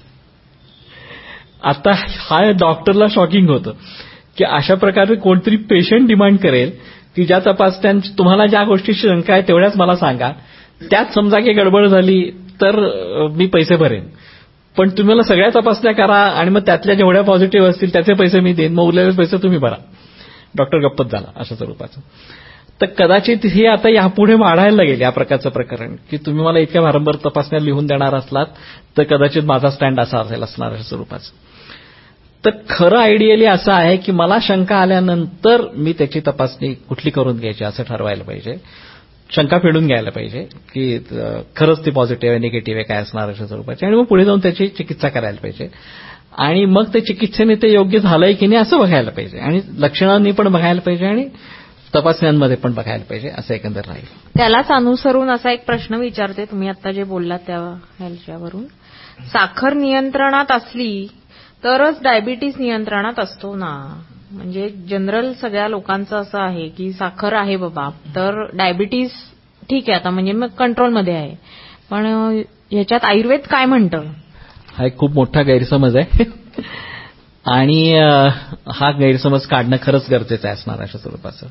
आता हा डॉक्टरला शॉकिंग होतं की अशा प्रकारे कोणतरी पेशंट डिमांड करेल की ज्या तपासण्यांची तुम्हाला ज्या गोष्टीची शंका आहे तेवढ्याच मला सांगा, त्यात समजा की गडबड झाली तर मी पैसे भरेन, पण तुम्हाला सगळ्या तपासण्या करा आणि मग त्यातल्या जेवढ्या पॉझिटिव्ह असतील त्याचे पैसे मी देईन, मग उरलेले पैसे तुम्ही भरा. डॉक्टर गप्पच झाला अशा स्वरूपाचं. तर कदाचित हे आता यापुढे वाढायला लागेल या प्रकारचं प्रकरण की तुम्ही मला इतक्या वारंवार तपासण्या लिहून देणार असलात तर कदाचित माझा स्टँड असा असेल असणार अशा स्वरूपाचं. तर खरं आयडियली असं आहे की मला शंका आल्यानंतर मी त्याची तपासणी कुठली करून घ्यायची असं ठरवायला पाहिजे, शंका फेडून घ्यायला पाहिजे की खरंच ती पॉझिटिव्ह आहे निगेटिव्ह आहे काय असणार अशा स्वरूपाची, आणि मग पुढे जाऊन त्याची चिकित्सा करायला पाहिजे आणि मग ते चिकित्सेने ते योग्य झालंय की नाही असं बघायला पाहिजे आणि लक्षणांनी पण बघायला पाहिजे आणि तपासण्यांमध्ये पण बघायला पाहिजे असं एकंदर राहील.
त्यालाच अनुसरून असा एक प्रश्न विचारते, तुम्ही आता जे बोललात त्या ह्याच्यावरून, साखर नियंत्रणात असली तरच डायबिटीस नियंत्रणात असतो ना? म्हणजे जनरल सगळ्या लोकांचं असं आहे की साखर आहे बाबा तर डायबिटीस ठीक आहे आता म्हणजे मग कंट्रोलमध्ये आहे, पण ह्याच्यात आयुर्वेद काय म्हणतं?
हा एक खूप मोठा गैरसमज आहे आणि हा गैरसमज काढणं खरंच गरजेचं आहे असणार अशा स्वरूपाचं.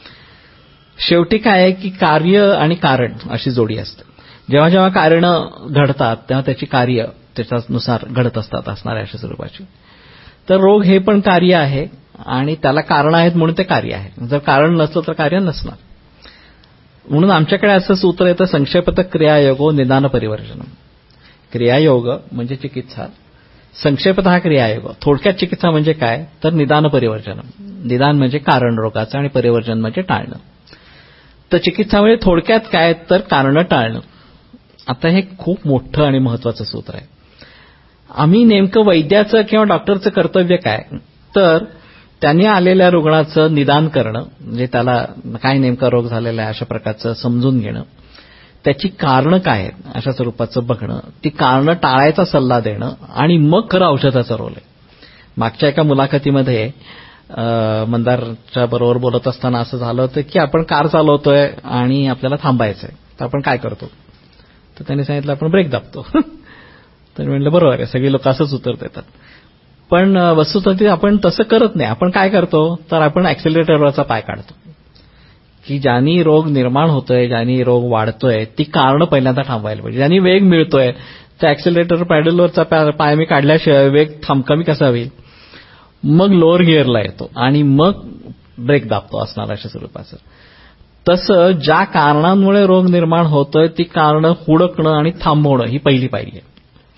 शेवटी काय आहे की कार्य आणि कारण अशी जोडी असते. जेव्हा जेव्हा कारणं घडतात तेव्हा त्याची कार्य त्याच्यानुसार घडत असतात असणाऱ्या अशा स्वरूपाची. तर रोग हे पण कार्य आहे आणि त्याला कारण आहेत म्हणून ते कार्य आहे, जर कारण नसलं तर कार्य नसणार. म्हणून आमच्याकडे असं सूत्र येतं संक्षेपतः क्रियायोगो निदान परिवर्जन क्रियायोग म्हणजे चिकित्सा, संक्षेपतः क्रियायोग. थोडक्यात चिकित्सा म्हणजे काय, तर निदान परिवर्जन. निदान म्हणजे कारण रोगाचं आणि परिवर्जन म्हणजे टाळणं. तर चिकित्सा म्हणजे थोडक्यात काय, तर कारणं टाळणं. आता हे खूप मोठं आणि महत्वाचं सूत्र आहे. आम्ही नेमकं वैद्याचं किंवा डॉक्टरचं कर्तव्य काय, तर त्यांनी आलेल्या रुग्णाचं निदान करणं, म्हणजे त्याला काय नेमका रोग झालेला आहे अशा प्रकारचं समजून घेणं, त्याची कारणं काय आहेत अशा स्वरूपाचं बघणं, ती कारणं टाळायचा सल्ला देणं आणि मग खरं औषधाचा रोल आहे. मागच्या एका मुलाखतीमध्ये मंदारच्या बरोबर बोलत असताना असं झालं होतं की आपण कार चालवतोय आणि आपल्याला थांबायचंय, तर आपण काय करतो, तर त्यांनी सांगितलं आपण ब्रेक दाबतो. तर म्हटलं बरोबर आहे, सगळी लोक असंच उत्तर देतात. पण वस्तुतः आपण तसं करत नाही. आपण काय करतो, तर आपण ऍक्सिलरेटरवरचा पाय काढतो, की ज्यांनी रोग निर्माण होतोय, ज्यांनी रोग वाढतोय, ती कारणं पहिल्यांदा थांबवायला पाहिजे. ज्यांनी वेग मिळतोय त्या ऍक्सिलरेटर पॅडलवरचा पाय मी काढल्याशिवाय वेग थांब कमी कसा होईल. मग लोअर गिअरला येतो आणि मग ब्रेक दाबतो असणार अशा स्वरूपाचं. तसं ज्या कारणांमुळे रोग निर्माण होतोय ती कारणं हुडकणं आणि थांबवणं ही पहिली पायरी आहे.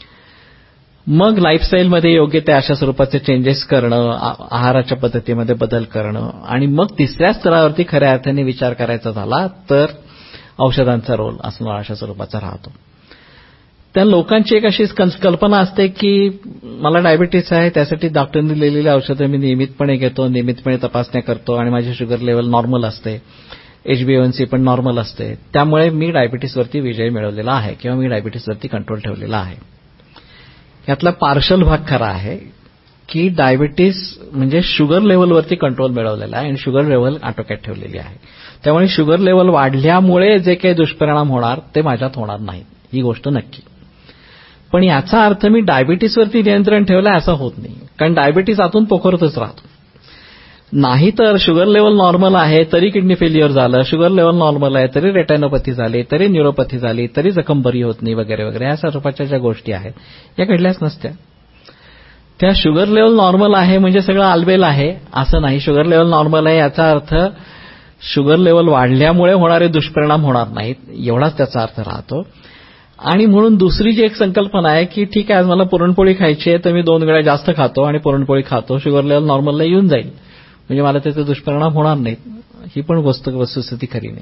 मग लाईफस्टाईलमध्ये योग्य त्या अशा स्वरूपाचे चेंजेस करणं, आहाराच्या पद्धतीमध्ये बदल करणं आणि मग तिसऱ्या स्तरावरती खऱ्या अर्थाने विचार करायचा झाला तर औषधांचा रोल असणार अशा स्वरूपाचा राहतो. त्या लोकांची एक अशी कल्पना असते की मला डायबिटीस आहे, त्यासाठी डॉक्टरने लिहिलेली औषधं मी नियमितपणे घेतो, नियमितपणे तपासण्या करतो आणि माझी शुगर लेवल नॉर्मल असते, एचबीएवनसी पण नॉर्मल असते, त्यामुळे मी डायबिटीसवरती विजय मिळवलेला आहे किंवा मी डायबिटीसवरती कंट्रोल ठेवलेला आहे. यातला पार्शल भाग खरा आहे की डायबिटीस म्हणजे शुगर लेवलवरती कंट्रोल मिळवलेला आहे आणि शुगर लेवल आटोक्यात ठेवलेली आहे. त्यामुळे शुगर लेवल वाढल्यामुळे जे काही दुष्परिणाम होणार ते माझ्यात होणार नाहीत, ही गोष्ट नक्की. पण याचा अर्थ मी डायबिटीसवरती नियंत्रण ठेवलंय असं होत नाही, कारण डायबिटीस आतून पोखरतच राहतो. नाही तर शुगर लेवल नॉर्मल आहे तरी किडनी फेल्युअर झालं, शुगर लेवल नॉर्मल आहे तरी रेटायनोपॅथी झाली, तरी न्यूरोपॅथी झाली, तरी जखम बरी होत नाही वगैरे वगैरे या स्वरूपाच्या ज्या गोष्टी आहेत या घडल्याच नसत्या. त्या शुगर लेवल नॉर्मल आहे म्हणजे सगळं आलबेल आहे असं नाही. शुगर लेवल नॉर्मल आहे याचा अर्थ शुगर लेवल वाढल्यामुळे होणारे दुष्परिणाम होणार नाहीत एवढाच त्याचा अर्थ राहतो. आणि म्हणून दुसरी जी एक संकल्पना आहे की ठीक आहे आज मला पुरणपोळी खायची आहे तर मी दोन वेळा जास्त खातो आणि पुरणपोळी खातो, शुगर लेवल नॉर्मलला येऊन जाईल म्हणजे मला त्याचे दुष्परिणाम होणार नाहीत, ही पण वस्तू वस्तुस्थिती खरी नाही.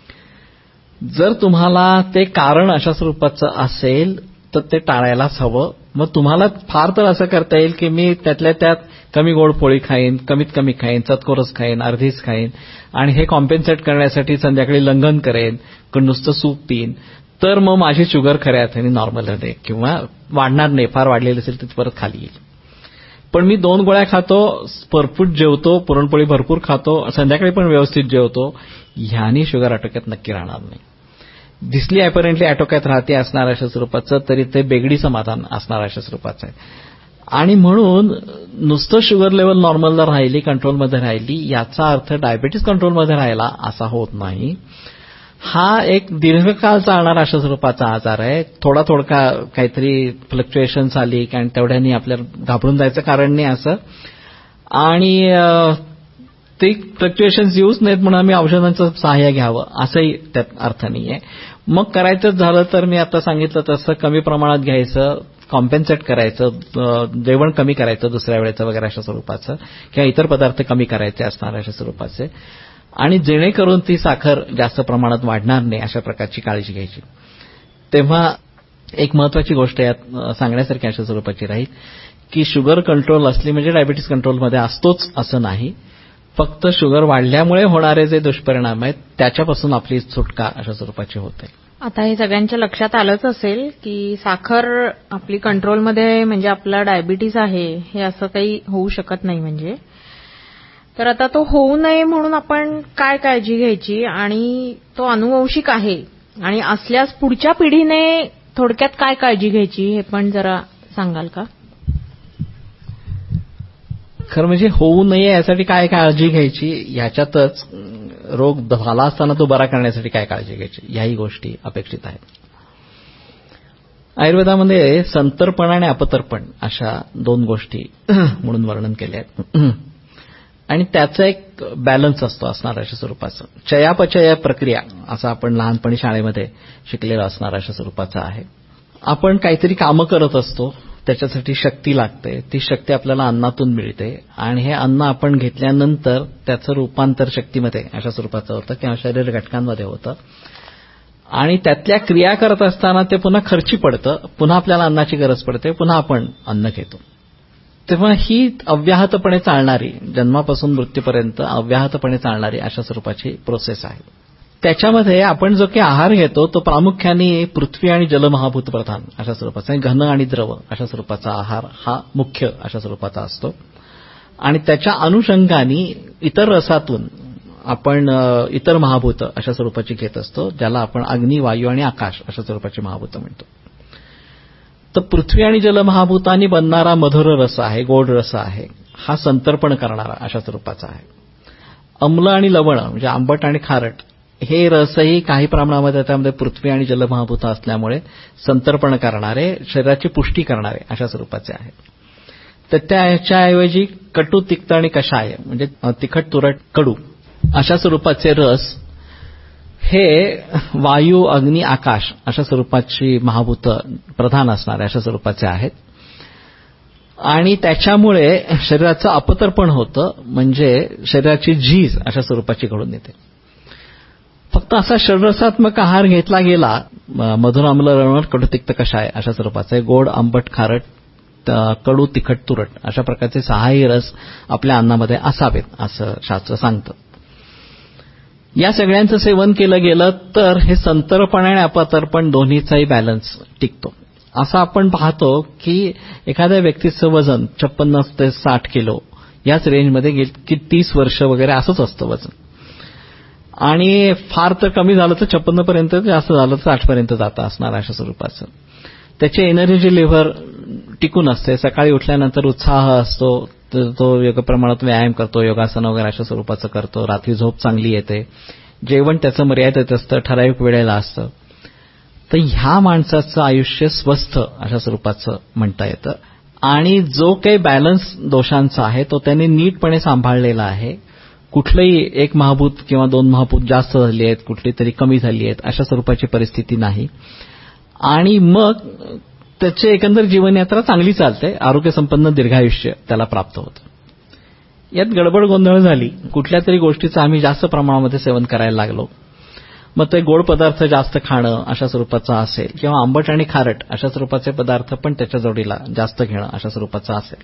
जर तुम्हाला ते कारण अशा स्वरूपाचं असेल तर ते टाळायलाच हवं. मग तुम्हाला फार तर असं करता येईल की मी त्यातल्या त्यात कमी गोड पोळी खाईन, कमीत कमी खाईन, चतकोरच खाईन, अर्धीच खाईन आणि हे कॉम्पेन्सेट करण्यासाठी संध्याकाळी लंघन करेन, नुसतं सूप पिईन, तर मग माझी शुगर खऱ्या अर्थाने नॉर्मल होते किंवा वाढणार नाही, फार वाढलेली असेल तर परत खाली येईल. पण मी दोन गोळ्या खातो, भरपूर जेवतो, पुरणपोळी भरपूर खातो, संध्याकाळी पण व्यवस्थित जेवतो, ह्यानी शुगर आटोक्यात नक्की राहणार नाही. दिसली अपॅरेंटली आटोक्यात राहते असणार अशा स्वरूपाचं तरी ते बेगडी समाधान असणार अशा स्वरूपाचं आहे. आणि म्हणून नुसतं शुगर लेवल नॉर्मल जर राहिली, कंट्रोलमध्ये राहिली, याचा अर्थ डायबिटीस कंट्रोलमध्ये राहिला असा होत नाही. हा एक दीर्घकाळ चालणारा अशा स्वरूपाचा आजार आहे. थोडा थोडका काहीतरी फ्लक्च्युएशन्स आली कारण तेवढ्यानी आपल्याला घाबरून जायचं कारण नाही असं, आणि ते फ्लक्च्युएशन्स येऊच नाहीत म्हणून आम्ही औषधांचं सहाय्य घ्यावं असंही त्यात अर्थ नाहीये. मग करायचंच झालं तर मी आता सांगितलं तसं कमी प्रमाणात घ्यायचं, कॉम्पेन्सेट करायचं, जेवण कमी करायचं दुसऱ्या वेळेचं वगैरे अशा स्वरूपाचं किंवा इतर पदार्थ कमी करायचे असणार अशा स्वरूपाचे, आणि जेणेकरून ती साखर जास्त प्रमाणात वाढणार नाही अशा प्रकारची काळजी घ्यायची. तेव्हा एक महत्वाची गोष्ट यात सांगण्यासारखी अशा स्वरूपाची राहील की शुगर कंट्रोल असली म्हणजे डायबिटीस कंट्रोलमध्ये असतोच असं नाही, फक्त शुगर वाढल्यामुळे होणारे जे दुष्परिणाम आहेत त्याच्यापासून आपली सुटका अशा स्वरूपाची होते.
आता हे सगळ्यांच्या लक्षात आलंच असेल की साखर आपली कंट्रोलमध्ये म्हणजे आपला डायबिटीस आहे हे असं काही होऊ शकत नाही. म्हणजे तर आता तो होऊ नये म्हणून आपण काय काळजी घ्यायची, आणि तो अनुवंशिक आहे आणि असल्यास पुढच्या पिढीने थोडक्यात काय काळजी घ्यायची हे पण जरा सांगाल का?
खरं म्हणजे होऊ नये यासाठी काय काळजी घ्यायची, ह्याच्यातच रोग झाला असताना तो बरा करण्यासाठी काय काळजी घ्यायची ह्याही गोष्टी अपेक्षित आहेत. आयुर्वेदामध्ये संतर्पण आणि अपतर्पण अशा दोन गोष्टी म्हणून वर्णन केले आहेत आणि त्याचा एक बॅलन्स असतो असणार अशा स्वरूपाचं. चयापचय प्रक्रिया असं आपण लहानपणी शाळेमध्ये शिकलेलं असणार अशा स्वरूपाचं आहे. आपण काहीतरी कामं करत असतो, त्याच्यासाठी शक्ती लागते, ती शक्ती आपल्याला अन्नातून मिळते आणि हे अन्न आपण घेतल्यानंतर त्याचं रूपांतर शक्तीमध्ये अशा स्वरूपाचं होतं किंवा शरीर घटकांमध्ये होतं आणि त्यातल्या क्रिया करत असताना ते पुन्हा खर्ची पडतं, पुन्हा आपल्याला अन्नाची गरज पडते, पुन्हा आपण अन्न घेतो. तेव्हा ही अव्याहतपणे चालणारी, जन्मापासून मृत्यूपर्यंत अव्याहतपणे चालणारी अशा स्वरूपाची प्रोसेस आहे. त्याच्यामध्ये आपण जो काही आहार घेतो तो प्रामुख्याने पृथ्वी आणि जलमहाभूत प्रधान अशा स्वरूपाचा, घन आणि द्रव अशा स्वरूपाचा आहार हा मुख्य अशा स्वरूपाचा असतो आणि त्याच्या अनुषंगाने इतर रसातून आपण इतर महाभूत अशा स्वरूपाची घेत असतो, ज्याला आपण अग्नी, वायू आणि आकाश अशा स्वरूपाची महाभूत म्हणतो. तर पृथ्वी आणि जलमहाभूतांनी बनणारा मधुर रस आहे, गोड रस आहे, हा संतर्पण करणारा अशा स्वरूपाचा आहे. अम्ल आणि लवण म्हणजे आंबट आणि खारट हे रसही काही प्रमाणामध्ये त्यामध्ये पृथ्वी आणि जलमहाभूत असल्यामुळे संतर्पण करणारे, शरीराची पुष्टी करणारे अशा स्वरूपाचे आहेत. तर त्याच्याऐवजी कटू, तिक्त आणि कषाय म्हणजे तिखट, तुरट, कडू अशा स्वरूपाचे रस हे वायू, अग्नी, आकाश अशा स्वरूपाची महाभूत प्रधान असणारे अशा स्वरूपाचे आहेत आणि त्याच्यामुळे शरीराचं अपतर्पण होतं, म्हणजे शरीराची झीज अशा स्वरूपाची घडून येते. फक्त असा षड्रसात्मक आहार घेतला गेला, मधुर, आम्ल, लवण, कडू, तिक्त, कषाय अशा स्वरूपाचे, गोड, आंबट, खारट, कडू, तिखट, तुरट अशा प्रकारचे सहाही रस आपल्या अन्नामध्ये असावेत असं शास्त्र सांगतं. या सगळ्यांचं सेवन केलं गेलं तर हे संतर्पण आणि अपतर्पण दोन्हीचाही बॅलन्स टिकतो. असं आपण पाहतो की एखाद्या व्यक्तीचं वजन छप्पन्न ते साठ किलो याच रेंजमध्ये गेली की तीस वर्ष वगैरे असंच असतं वजन आणि फार तर कमी झालं तर छप्पन्न पर्यंत, जास्त झालं तर साठ पर्यंत जातं असणार अशा स्वरूपाचं. त्याची एनर्जी लेव्हल टिकून असते, सकाळी उठल्यानंतर उत्साह असतो, तो योग्य प्रमाणात व्यायाम करतो, योगासन वगैरे अशा स्वरूपाचं करतो, रात्री झोप चांगली येते, जेवण त्याचं मर्यादित असतं, ठराविक वेळेला असतं. तर ह्या माणसाचं आयुष्य स्वस्थ अशा स्वरूपाचं म्हणता येतं आणि जो काही बॅलन्स दोषांचा आहे तो त्यांनी नीटपणे सांभाळलेला आहे. कुठलंही एक महाभूत किंवा दोन महाभूत जास्त झाली आहेत, कुठली तरी कमी झाली आहेत अशा स्वरूपाची परिस्थिती नाही आणि मग त्याची एकंदर जीवनयात्रा चांगली चालते, आरोग्यसंपन्न दीर्घायुष्य त्याला प्राप्त होतं. यात गडबड गोंधळ झाली, कुठल्या तरी गोष्टीचं आम्ही जास्त प्रमाणामध्ये सेवन करायला लागलो, मग ते गोड पदार्थ जास्त खाणं अशा स्वरूपाचं असेल किंवा आंबट आणि खारट अशा स्वरूपाचे पदार्थ पण त्याच्या जोडीला जास्त घेणं अशा स्वरूपाचं असेल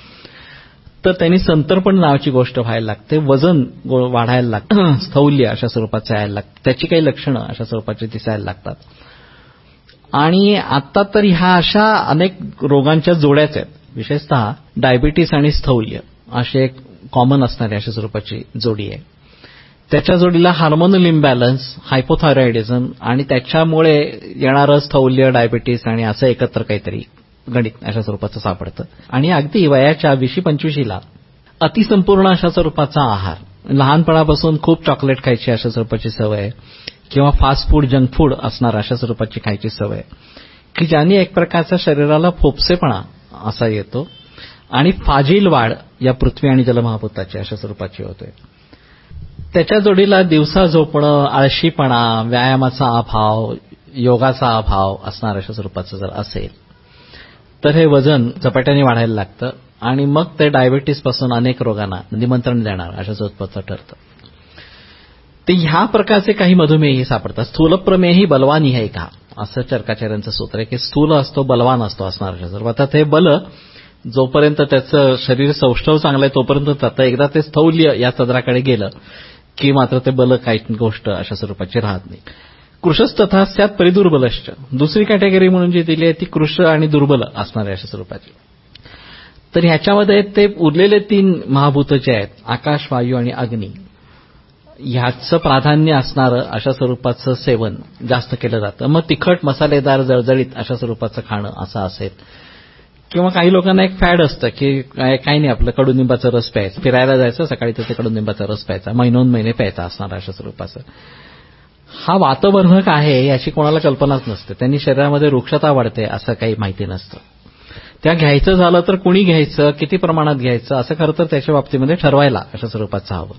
तर त्यांनी संतर्पण नावाची गोष्ट व्हायला लागते, वजन वाढायला लागतं, स्थौल्य अशा स्वरूपाचं यायला लागतं, त्याची काही लक्षणं अशा स्वरूपाची दिसायला लागतात. आणि आता तर ह्या अशा अनेक रोगांच्या जोड्याच आहेत, विशेषतः डायबिटीस आणि स्थौल्य अशी एक कॉमन असणारी अशा स्वरूपाची जोडी आहे. त्याच्या जोडीला हार्मोनल इम्बॅलन्स, हायपोथायरॉइडिझम आणि त्याच्यामुळे येणारं स्थौल्य, डायबिटीस आणि असं एकत्र काहीतरी गणित अशा स्वरूपाचं सापडतं. आणि अगदी वयाच्या वीशी पंचवीशीला अतिसंपूर्ण अशा स्वरूपाचा आहार, लहानपणापासून खूप चॉकलेट खायची अशा स्वरूपाची सवय किंवा फास्ट फूड, जंक फूड असणार अशा स्वरूपाची खायची सवय की ज्याने एक प्रकारचा शरीराला फोपसेपणा असा येतो आणि फाजील वाढ या पृथ्वी आणि जलमहाभूताची अशा स्वरूपाची होते. त्याच्या जोडीला दिवसा झोपणं, आळशीपणा, व्यायामाचा अभाव, योगाचा अभाव असणार अशा स्वरूपाचं जर असेल तर हे वजन झपाट्याने वाढायला लागतं आणि मग ते डायबिटीसपासून अनेक रोगांना निमंत्रण देणार अशा स्वरूपाचं ठरतं. ते ह्या प्रकारचे काही मधुमेही सापडतात. स्थूलप्रमेही बलवान आहे का असं चरकाचार्यांचं सूत्र आहे की स्थूल असतो, बलवान असतो असणार अशा स्वरूपात. आता हे बल जोपर्यंत त्याचं शरीर सौष्ठव चांगलं आहे तोपर्यंत जातं, एकदा ते स्थौल्य या सदराकडे गेलं की मात्र ते बल काही गोष्ट अशा स्वरूपाची राहत नाही. कृशस्तथा स्यात् परिदुर्बलश्च, दुसरी कॅटेगरी म्हणून जी दिली आहे ती कृश आणि दुर्बल असणारे अशा स्वरूपाची. तर ह्याच्यामध्ये ते उरलेले तीन महाभूत जे आहेत, आकाश, वायू आणि अग्नी, ह्याचं प्राधान्य असणारं अशा स्वरूपाचं सेवन जास्त केलं जातं. मग तिखट, मसालेदार, जळजळीत अशा स्वरूपाचं खाणं असं असेल किंवा काही लोकांना एक फॅड असतं की काही नाही आपलं कडुनिंबाचा रस प्यायचा, फिरायला जायचं सकाळी तर ते कडुनिंबाचा रस प्यायचा, महिनोन महिने प्यायचा असणार अशा स्वरूपाचं. हा वातवर्धक आहे याची कोणाला कल्पनाच नसते, त्यांनी शरीरामध्ये वृक्षता वाढते असं काही माहिती नसतं. त्या घ्यायचं झालं तर कुणी घ्यायचं, किती प्रमाणात घ्यायचं असं खरं तर त्याच्या बाबतीमध्ये ठरवायला अशा स्वरूपाचं हवं.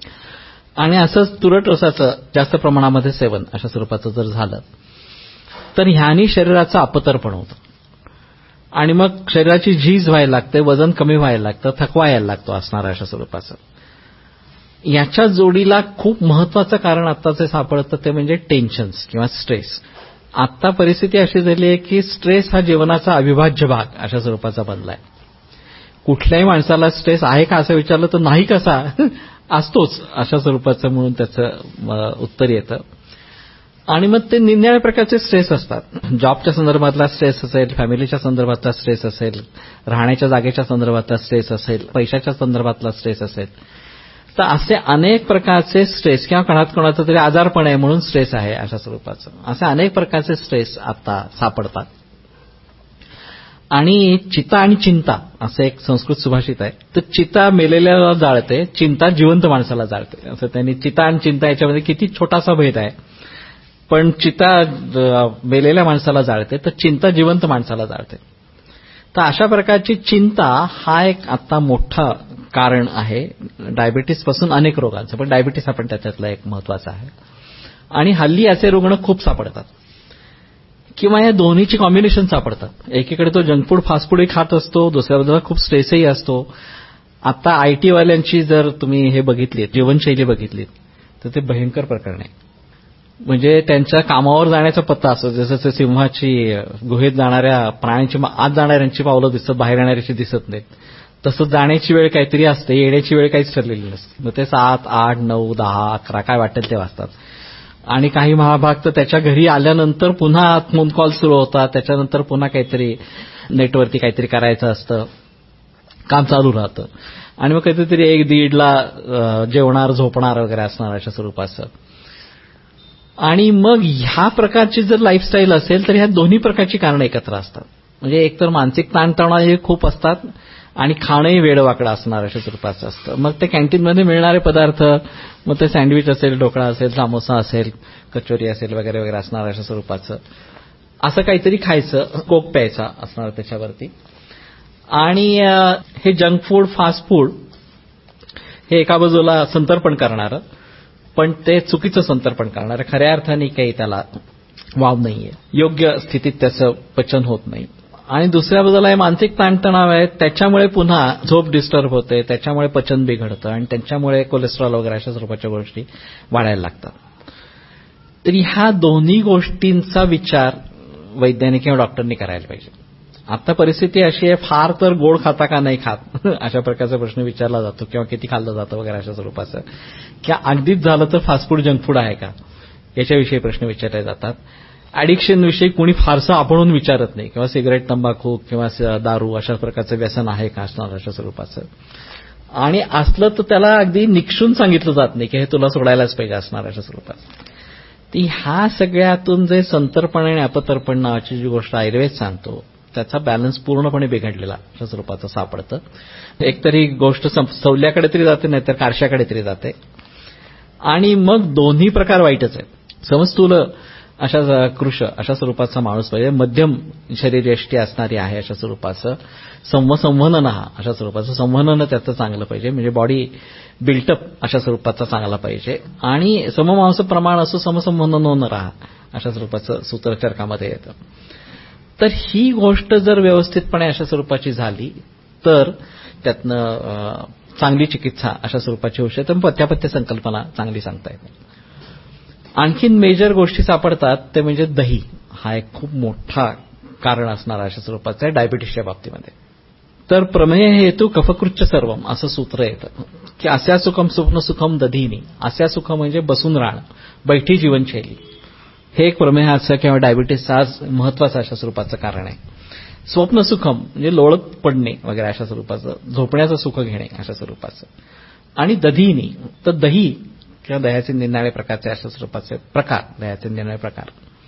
आणि असंच तुरट रसाचं जास्त प्रमाणामध्ये सेवन अशा स्वरूपाचं जर झालं तर ह्यानी शरीराचं अपतर्पण होतं आणि मग शरीराची झीज व्हायला लागते, वजन कमी व्हायला लागतं, थकवा यायला लागतो असणारा अशा स्वरूपाचं. याच्या जोडीला खूप महत्वाचं कारण आता जे सापडतं ते म्हणजे टेन्शन्स किंवा स्ट्रेस. आता परिस्थिती अशी झाली आहे की स्ट्रेस हा जीवनाचा अविभाज्य भाग अशा स्वरूपाचा बनलाय. कुठल्याही माणसाला स्ट्रेस आहे का असं विचारलं तर नाही कसा असतोच अशा स्वरूपाचं म्हणून त्याचं उत्तर येतं. आणि मग ते निरनिराळ्या प्रकारचे स्ट्रेस असतात. जॉबच्या संदर्भातला स्ट्रेस असेल, फॅमिलीच्या संदर्भातला स्ट्रेस असेल, राहण्याच्या जागेच्या संदर्भातला स्ट्रेस असेल, पैशाच्या संदर्भातला स्ट्रेस असेल. तर असे अनेक प्रकारचे स्ट्रेस किंवा कोणात कोणाचा तरी आजारपण आहे म्हणून स्ट्रेस आहे अशा स्वरूपाचं, असे अनेक प्रकारचे स्ट्रेस आता सापडतात. आणि चिता आणि चिंता असं एक संस्कृत सुभाषित आहे. तर चिता मेलेल्याला जाळते, चिंता जिवंत माणसाला जाळते. असं त्यांनी चिता आणि चिंता याच्यामध्ये किती छोटासा भेद आहे. पण चिता मेलेल्या माणसाला जाळते तर चिंता जिवंत माणसाला जाळते. तर अशा प्रकारची चिंता हा एक आता मोठा कारण आहे डायबिटीस पासून अनेक रोगांचं, पण डायबिटीस आपण त्याच्यातला एक महत्वाचा आहे. आणि हल्ली असे रुग्ण खूप सापडतात किंवा या दोन्हीची कॉम्बिनेशन सापडतात. एकीकडे तो जंक फूड फास्ट फूडही खात असतो, दुसऱ्या बाजूला खूप स्ट्रेसही असतो. आता आयटी वाल्यांची जर तुम्ही हे बघितली जीवनशैली बघितली तर ते भयंकर प्रकरण आहे. म्हणजे त्यांच्या कामावर जाण्याचा पत्ता असतो, जसं सिंहाची गुहेत जाणाऱ्या प्राण्यांची आत जाणाऱ्यांची पावलं दिसतात, बाहेर येणाऱ्याची दिसत नाहीत. तसं जाण्याची वेळ काहीतरी असते, येण्याची वेळ काहीच ठरलेली नसते. मग ते सात आठ नऊ दहा अकरा काय वाटेल ते वाजतात. आणि काही महाभाग तर त्याच्या घरी आल्यानंतर पुन्हा फोन कॉल सुरू होतात, त्याच्यानंतर पुन्हा काहीतरी नेटवरती काहीतरी करायचं असतं, काम चालू राहतं. आणि मग कधीतरी एक दीडला जेवणार झोपणार वगैरे असणार अशा स्वरूपाचं. आणि मग ह्या प्रकारची जर लाईफस्टाईल असेल तर ह्या दोन्ही प्रकारची कारणं एकत्र असतात. म्हणजे एकतर मानसिक ताणतणाव हे खूप असतात आणि खाणंही वेडवाकडं असणार अशा स्वरूपाचं असतं. मग ते कॅन्टीनमध्ये मिळणारे पदार्थ, मग ते सँडविच असेल, ढोकळा असेल, सामोसा असेल, कचोरी असेल वगैरे वगैरे असणार अशा स्वरूपाचं. असं काहीतरी खायचं, कोक प्यायचा असणार त्याच्यावरती. आणि हे जंक फूड फास्ट फूड हे एका बाजूला संतर्पण करणारं, पण ते चुकीचं संतर्पण करणारं, खऱ्या अर्थाने काही त्याला वाव नाहीये, योग्य स्थितीत त्याचं पचन होत नाही. आणि दुसऱ्या बाजूला हे मानसिक ताणतणाव आहे, त्याच्यामुळे पुन्हा झोप डिस्टर्ब होते, त्याच्यामुळे पचन बिघडतं आणि त्याच्यामुळे कोलेस्ट्रॉल वगैरे अशा स्वरूपाच्या गोष्टी वाढायला लागतात. तरी ह्या दोन्ही गोष्टींचा विचार वैज्ञानिक किंवा डॉक्टरनी करायला पाहिजे. आता परिस्थिती अशी आहे, फार तर गोड खाता का नाही खात अशा प्रकारचा प्रश्न विचारला जातो, किंवा किती खाल्लं जातं वगैरे अशा स्वरूपाचं, किंवा अगदीच झालं तर फास्ट फूड जंक फूड आहे का याच्याविषयी प्रश्न विचारले जातात. ऍडिक्शन विषयी कोणी फारसं आपणून विचारत नाही, किंवा सिगरेट तंबाखू किंवा दारू अशा प्रकारचं व्यसन आहे का असणार अशा स्वरूपाचं. आणि असलं तर त्याला अगदी निक्षून सांगितलं जात नाही की हे तुला सोडायलाच पाहिजे असणार अशा स्वरूपाचं. ती ह्या सगळ्यातून जे संतर्पण आणि अपतर्पण नावाची जी गोष्ट आयुर्वेद सांगतो त्याचा बॅलन्स पूर्णपणे बिघडलेला अशा स्वरूपाचं सापडतं. एकतरी गोष्ट सवल्याकडे तरी जाते, नाहीतर कारशाकडे तरी जाते. आणि मग दोन्ही प्रकार वाईटच आहेत. समस्थूल अशा कृश अशा स्वरूपाचा माणूस पाहिजे, मध्यम शरीरयष्टी असणारी आहे अशा स्वरूपाचं, संवसंवहनन हा अशा स्वरूपाचं संवहनन त्याचं चांगलं पाहिजे, म्हणजे बॉडी बिल्टअप अशा स्वरूपाचा चांगला पाहिजे. आणि सममांस प्रमाण असो समसंवहनन न राहा अशा स्वरूपाचं सूत्र चरकामध्ये येतं. तर ही गोष्ट जर व्यवस्थितपणे अशा स्वरूपाची झाली तर त्यातनं चांगली चिकित्सा अशा स्वरूपाची होऊ शकते. पथ्यापथ्य संकल्पना चांगली सांगता येते. आणखीन मेजर गोष्टी सापडतात ते म्हणजे दही हा एक खूप मोठा कारण असणारा अशा स्वरूपाचा आहे डायबिटीसच्या बाबतीमध्ये. तर प्रमेय हेतू कफकृच्च सर्वम असं सूत्र येतं की अस्या सुखम स्वप्न सुखम दधीनी. अस्या सुख म्हणजे बसून राहणं, बैठी जीवनशैली, हे एक प्रमेहाचं किंवा डायबिटीसचं आज महत्वाचं अशा स्वरूपाचं कारण आहे. स्वप्न सुखम म्हणजे लोळत पडणे वगैरे अशा स्वरूपाचं, झोपण्याचं सुख घेणे अशा स्वरूपाचं. आणि दधीनी तर दही किंवा दह्याचे निरनिराळे प्रकारचे अशा स्वरूपाचे प्रकार, दह्याचे निरनिराळे प्रकार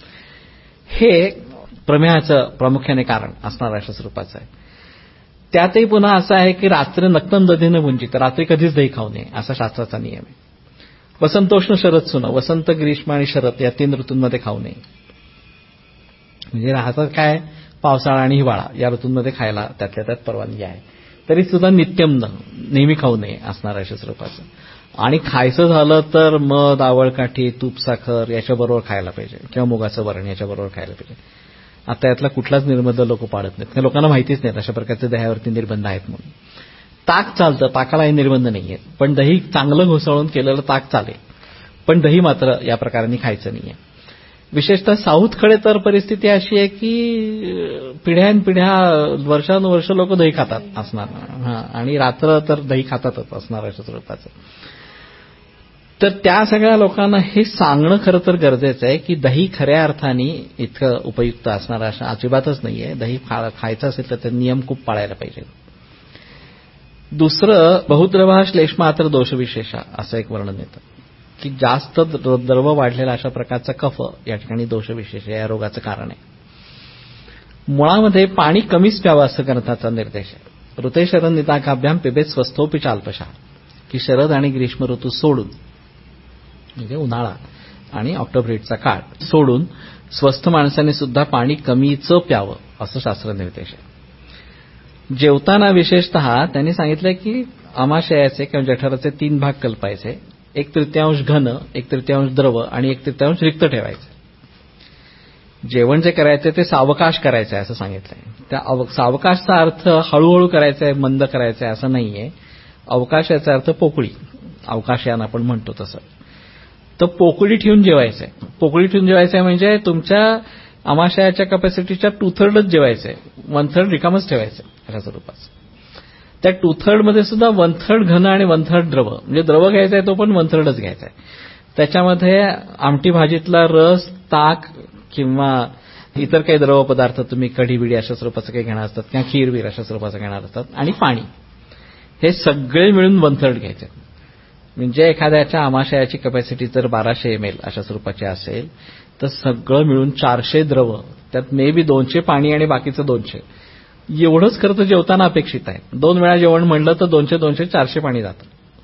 हे प्रमेहाचं प्रामुख्याने कारण असणार अशा स्वरूपाचं आहे. त्यातही पुन्हा असं आहे की रात्र नक्तन दधीनं वंचित, रात्री कधीच दही खाऊ नये असा शास्त्राचा नियम आहे. वसंतोष्ण शरद सुन, वसंत ग्रीष्म आणि शरद या तीन ऋतूंमध्ये खाऊ नये. म्हणजे राहतात काय, पावसाळा आणि हिवाळा या ऋतूंमध्ये खायला त्यातल्या त्यात परवानगी आहे, तरी सुद्धा नित्यम न नेहमी खाऊ नये असणार अशा स्वरूपाचं. आणि खायचं झालं तर मध, आवळकाठी, तूप, साखर याच्याबरोबर खायला पाहिजे किंवा मुगाचं वरण याच्याबरोबर खायला पाहिजे. आता यातला कुठलाच निर्बंध लोक पाळत नाहीत, लोकांना माहितीच नाहीत अशा प्रकारचे दह्यावरती निर्बंध आहेत म्हणून. ताक चालतं, ताकालाही निर्बंध नाहीये, पण दही चांगलं घुसळून केलेलं ताक चालेल, पण दही मात्र या प्रकाराने खायचं नाहीये. विशेषतः साऊथकडे तर परिस्थिती अशी आहे की पिढ्यानपिढ्या वर्षानुवर्ष लोक दही खातात असणार आणि रात्र तर दही खातातच असणार अशा स्वरूपाचं. तर त्या सगळ्या लोकांना हे सांगणं खरं तर गरजेचं आहे की दही खऱ्या अर्थाने इतकं उपयुक्त असणार असं अजिबातच नाहीये. दही खायचं असेल तर ते नियम खूप पाळायला पाहिजे. दुसरं, बहुद्रवा श्लेष्मात्र दोषविशेषा असं एक वर्णन येतं की जास्त द्रव वाढलेला अशा प्रकारचा कफ या ठिकाणी दोषविशेष या रोगाचं कारण आहे. मुळामध्ये पाणी कमीच प्यावं असं ग्रंथाचा निर्देश आहे. ऋते शरद निताकाभ्याम पिबेत स्वस्थोपी चाल्पशा, की शरद आणि ग्रीष्म ऋतू सोडून म्हणजे उन्हाळा आणि ऑक्टोबर काळ सोडून स्वस्थ माणसाने सुद्धा पाणी कमीच प्यावं असं शास्त्र निर्देश आहे. जेवताना विशेषतः त्यांनी सांगितलं की आमाशयाचे किंवा जठराचे तीन भाग कल्पायचे, एक तृतीयांश घन, एक तृतीयांश द्रव आणि एक तृतीयांश रिक्त ठेवायचे. जेवण जे करायचं ते सावकाश करायचं आहे असं सांगितलंय. त्या सावकाशचा अर्थ हळूहळू करायचा आहे, मंद करायचा आहे असं नाहीये. अवकाशाचा अर्थ पोकळी, अवकाशयान आपण म्हणतो तसं. तर पोकळी ठेवून जेवायचं आहे. पोकळी ठेवून जेवायचं आहे म्हणजे तुमच्या आमाशयाच्या कॅपॅसिटीच्या टू थर्डच जेवायचं आहे, वन थर्ड रिकामच ठेवायचं आहे अशा स्वरूपाचं. त्या टू थर्ड मध्ये सुद्धा वन थर्ड घन आणि वन थर्ड द्रव, म्हणजे द्रव घ्यायचा आहे तो पण वन थर्डच घ्यायचा आहे. त्याच्यामध्ये आमटी भाजीतला रस, ताक किंवा इतर काही द्रव पदार्थ तुम्ही कढी बिडी अशा स्वरूपाचं काही घेणार असतात किंवा खीरबीर अशा स्वरूपाचं घेणार असतात आणि पाणी, हे सगळे मिळून वन थर्ड घ्यायचे. म्हणजे एखाद्याच्या आमाशयाची कॅपॅसिटी जर बाराशे एम एल अशा स्वरूपाची असेल तर सगळं मिळून चारशे द्रव, त्यात मे बी दोनशे पाणी आणि बाकीचं दोनशे, एवढंच खरं तर जेवताना अपेक्षित आहे. दोन वेळा जेवण म्हणलं तर दोनशे दोनशे चारशे पाणी जातं.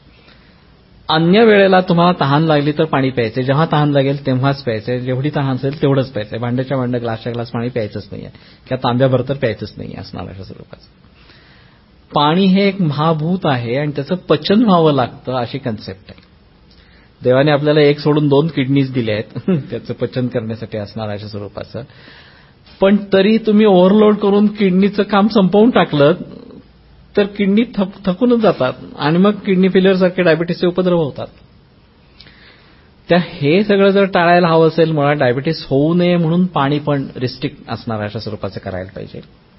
अन्य वेळेला तुम्हाला तहान लागली तर पाणी प्यायचे, जेव्हा तहान लागेल तेव्हाच प्यायचे, जेवढी तहान असेल तेवढंच प्यायचंय. भांड्याच्या भांडं ग्लासच्या ग्लास पाणी प्यायचंच नाहीये किंवा तांब्याभर तर प्यायचंच नाही असणार अशा स्वरूपाचं. पाणी हे एक महाभूत आहे आणि त्याचं पचन व्हावं लागतं अशी कन्सेप्ट आहे. देवाने आपल्याला एक सोडून दोन किडनीज दिल्या आहेत त्याचं पचन करण्यासाठी असणार अशा स्वरूपाचं. पण तरी तुम्ही ओव्हरलोड करून किडनीचं काम संपवून टाकलं तर किडनी थकूनच जातात आणि मग किडनी फेल्युअर सारखे डायबिटीसचे उपद्रव होतात. त्या हे सगळं जर टाळायला हवं असेल, मुळात डायबिटीस होऊ नये म्हणून पाणी पण रिस्ट्रिक्ट असणार अशा स्वरूपाचं करायला पाहिजे.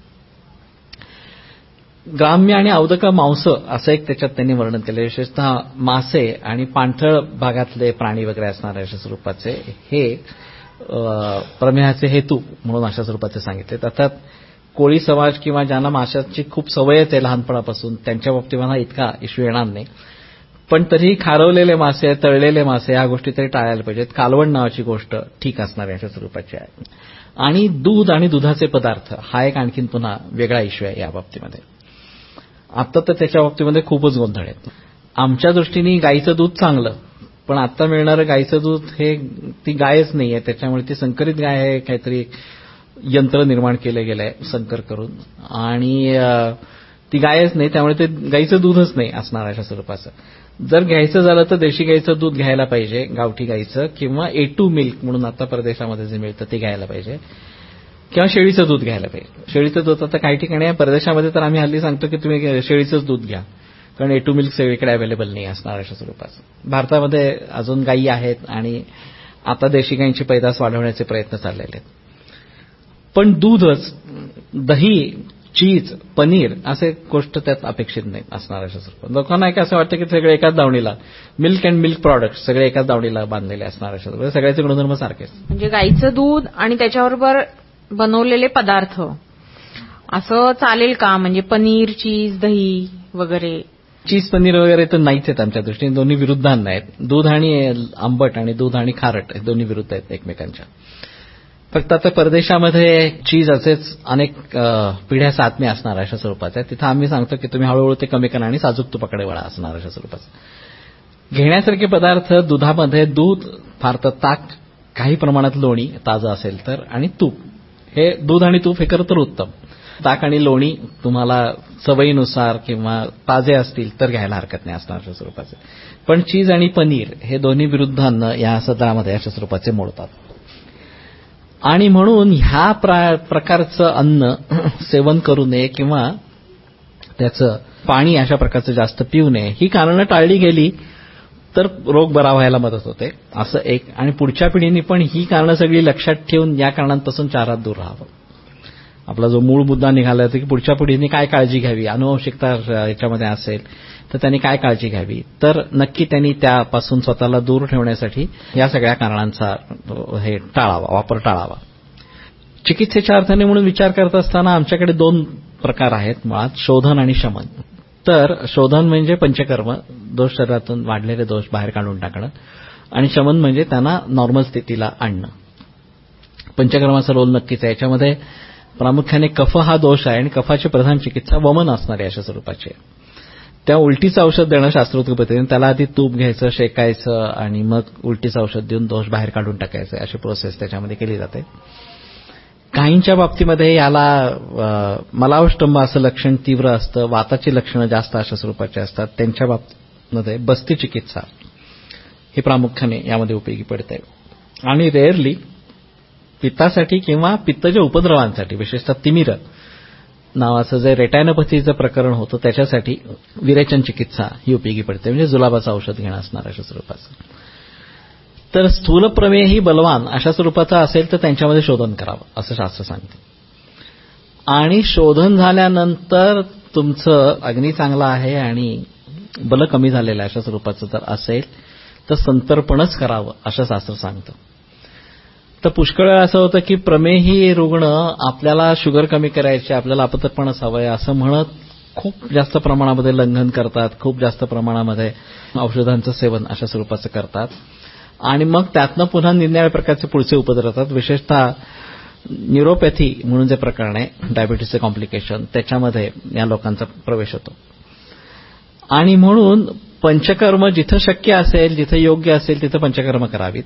ग्राम्य आणि औदक मांस असं एक त्याच्यात त्यांनी वर्णन केलं. विशेषतः मासे आणि पाणथळ भागातले प्राणी वगैरे असणारे अशा स्वरूपाचे हे प्रमेहाचे हेतू म्हणून अशा स्वरूपाचे सांगितले. अर्थात कोळी समाज किंवा ज्यांना माशाची खूप सवयच आहे लहानपणापासून त्यांच्या बाबतीत मला इतका इश्यू येणार नाही, पण तरीही खारवलेले मासे, तळलेले मासे ह्या गोष्टी तरी टाळायला पाहिजेत. कालवण नावाची गोष्ट ठीक असणार अशा स्वरूपाची आहे. आणि दूध आणि दुधाचे पदार्थ हा एक आणखीन पुन्हा वेगळा इश्यू आहे या बाबतीमध्ये. आता तर त्याच्या बाबतीमध्ये खूपच गोंधळ आहेत. आमच्या दृष्टीने गाईचं दूध चांगलं, पण आता मिळणारं गाईचं दूध हे ती गायच नाहीये, त्याच्यामुळे ती संकरित गाय आहे, काहीतरी यंत्र निर्माण केलं गेलंय संकर करून आणि ती गायच नाही, त्यामुळे ते गाईचं दूधच नाही असणार अशा स्वरूपाचं. जर घ्यायचं झालं तर देशी गाईचं दूध घ्यायला पाहिजे, गावठी गाईचं, किंवा ए टू मिल्क म्हणून आता परदेशामध्ये जे मिळतं ते घ्यायला पाहिजे, किंवा शेळीचं दूध घ्यायला पाहिजे. शेळीचं दूध आता काही ठिकाणी परदेशामध्ये तर आम्ही हल्ली सांगतो की तुम्ही शेळीचंच दूध घ्या, कारण ए टू मिल्क सगळीकडे अवेलेबल नाही असणार अशा स्वरूपाचं. भारतामध्ये अजून गायी आहेत आणि आता देशी गायींची पैदास वाढवण्याचे प्रयत्न चाललेले आहेत. पण दूधच, दही, चीज, पनीर असे गोष्ट त्यात अपेक्षित नाही असणार अशा स्वरूपात. लोकांना एक असं वाटतं की सगळे एकाच दावणीला मिल्क अँड मिल्क प्रॉडक्ट सगळे एकाच दावणीला बांधलेले असणार अशा स्वरूपात. सगळ्याचे गुणधर्म सारखेच,
म्हणजे गाईचं दूध आणि त्याच्याबरोबर बनवलेले पदार्थ असं चालेल का? म्हणजे पनीर, चीज, दही वगैरे.
चीज, पनीर वगैरे तर नाहीच आहेत आमच्या दृष्टीने, दोन्ही विरुद्धांना आहेत. दूध आणि आंबट आणि दूध आणि खारट हे दोन्ही विरुद्ध आहेत एकमेकांच्या. फक्त आता परदेशामध्ये चीज असेच अनेक पिढ्या सातम्या असणार अशा स्वरूपाचं आहे. तिथं आम्ही सांगतो की तुम्ही हळूहळू ते कमी करा आणि साजूक तुपाकडे वळा असणार अशा स्वरूपाचं. घेण्यासारखे पदार्थ दुधामध्ये दूध, फार तर ताक, काही प्रमाणात लोणी ताजं असेल तर, आणि तूप. हे दूध आणि तूप हे खरं तर उत्तम. ताक आणि लोणी तुम्हाला सवयीनुसार किंवा ताजे असतील तर घ्यायला हरकत नाही असणार अशा स्वरूपाचे. पण चीज आणि पनीर हे दोन्ही विरुद्ध अन्न या सदरामध्ये अशा स्वरूपाचे मोडतात. आणि म्हणून ह्या प्रकारचं अन्न सेवन करू नये किंवा त्याचं पाणी अशा प्रकारचं जास्त पिऊ नये ही कारणं टाळली गेली तर रोग बरा व्हायला मदत होते असं एक. आणि पुढच्या पिढीने पण ही कारणं सगळी लक्षात ठेवून या कारणांपासून चार हात दूर राहावं. आपला जो मूळ मुद्दा निघाला होता की पुढच्या पिढीने काय काळजी घ्यावी, अनुवंशिकता याच्यामध्ये असेल तर त्यांनी काय काळजी घ्यावी, तर नक्की त्यांनी त्यापासून स्वतःला दूर ठेवण्यासाठी या सगळ्या कारणांचा हे टाळावा वापर टाळावा. चिकित्सेच्या अर्थाने म्हणून विचार करत असताना आमच्याकडे दोन प्रकार आहेत मुळात, शोधन आणि शमन. तर शोधन म्हणजे पंचकर्म, दोष शरीरातून वाढलेले दोष बाहेर काढून टाकणं, आणि शमन म्हणजे त्यांना नॉर्मल स्थितीला आणणं. पंचकर्माचा रोल नक्कीच आहे. याच्यामध्ये प्रामुख्याने कफ हा दोष आहे आणि कफाची प्रधान चिकित्सा वमन असणार आहे अशा स्वरूपाची. त्या उलटीचं औषध देणं शास्त्रोक्त पद्धतीने, त्याला आधी तूप घ्यायचं, शेकायचं आणि मग उलटीचं औषध देऊन दोष बाहेर काढून टाकायचं, अशी प्रोसेस त्याच्यामध्ये केली जाते. काहींच्या बाबतीमध्ये याला मलावष्टंभ असं लक्षण तीव्र असतं, वाताची लक्षणं जास्त अशा स्वरूपाची असतात, त्यांच्या बाबतीमध्ये बस्ती चिकित्सा ही प्रामुख्याने यामध्ये उपयोगी पडते. आणि रेअरली पित्तासाठी किंवा पित्तच्या उपद्रवांसाठी, विशेषतः तिमिर नावाचं जे रेटायनोपॅथीचं प्रकरण होतं त्याच्यासाठी विरेचन चिकित्सा ही उपयोगी पडते, म्हणजे जुलाबाचं औषध घेणं असणार अशा स्वरूपाचं. तर स्थूल प्रमेय ही बलवान अशा स्वरूपाचा असेल तर त्यांच्यामध्ये शोधन करावं असं शास्त्र सांगते. आणि शोधन झाल्यानंतर तुमचं अग्नी चांगला आहे आणि बल कमी झालेलं आहे अशा स्वरूपाचं जर असेल तर संतर्पणच करावं असं शास्त्र सांगतं. तर पुष्कळ वेळा असं होतं की प्रमेही रुग्ण आपल्याला शुगर कमी करायची, आपल्याला अपतटपणच हवंय असं म्हणत खूप जास्त प्रमाणामध्ये लंघन करतात, खूप जास्त प्रमाणामध्ये औषधांचं सेवन अशा स्वरूपाचं करतात आणि मग त्यातनं पुन्हा निरनिराळ्या प्रकारचे पुढचे उपद्रव होतात. विशेषतः न्यूरोपॅथी म्हणून जे प्रकरण आहे, डायबिटीसचे कॉम्प्लिकेशन, त्याच्यामध्ये या लोकांचा प्रवेश होतो. आणि म्हणून पंचकर्म जिथं शक्य असेल, जिथं योग्य असेल तिथं पंचकर्म करावीत.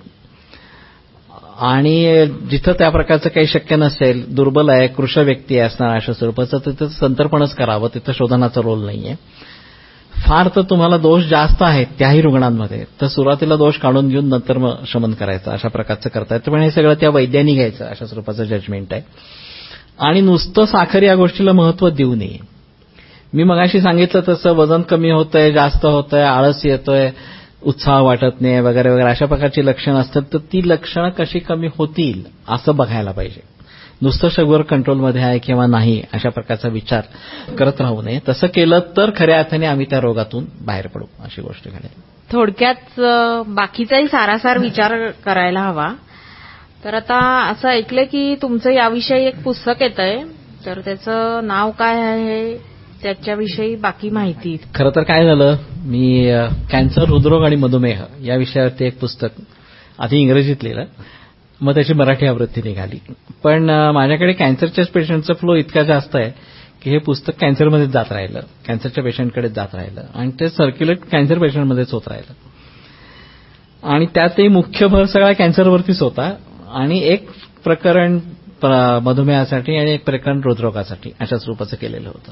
आणि जिथं त्या प्रकारचं काही शक्य नसेल, दुर्बल आहे, कृश व्यक्ती आहे असणार अशा स्वरूपाचं, तिथं संतर्पणच करावं, तिथं शोधनाचा रोल नाहीये. फार तर तुम्हाला दोष जास्त आहेत त्याही रुग्णांमध्ये तर सुरुवातीला दोष काढून घेऊन नंतर मग शमन करायचं अशा प्रकारचं करता येतं. पण हे सगळं त्या वैद्यांनी घ्यायचं अशा स्वरूपाचं जजमेंट आहे. आणि नुसतं साखर या गोष्टीला महत्व देऊ नये. मी मगाशी सांगितलं तसं वजन कमी होतंय, जास्त होतंय, आळस येतोय, उत्साह वाटत नाही वगैरे वगैरे अशा प्रकारची लक्षणं असतात, तर ती लक्षणं कशी कमी होतील असं बघायला पाहिजे. नुसतं शुगर कंट्रोलमध्ये आहे किंवा नाही अशा प्रकारचा विचार करत राहू नये. तसं केलं तर खऱ्या अर्थाने आम्ही त्या रोगातून बाहेर पडू अशी गोष्ट घडेल.
थोडक्यात बाकीचाही सारासार विचार करायला हवा. तर आता असं ऐकलं की तुमचं याविषयी एक पुस्तक येतंय, तर त्याचं नाव काय आहे, त्याच्याविषयी बाकी माहिती.
खरं तर काय झालं, मी कॅन्सर, हृदरोग आणि मधुमेह या विषयावरती एक पुस्तक आधी इंग्रजीत लिहिलं, मग त्याची मराठी आवृत्ती निघाली. पण माझ्याकडे कॅन्सरच्या पेशंटचा फ्लो इतका जास्त आहे की हे पुस्तक कॅन्सरमध्येच जात राहिलं, कॅन्सरच्या पेशंटकडेच जात राहिलं आणि ते सर्क्युलेट कॅन्सर पेशंटमध्येच होत राहिलं. आणि त्यातही मुख्य भर सगळा कॅन्सरवरतीच होता आणि एक प्रकरण मधुमेहासाठी आणि एक प्रकरण हृदरोगासाठी अशा स्वरूपाचं केलेलं होतं.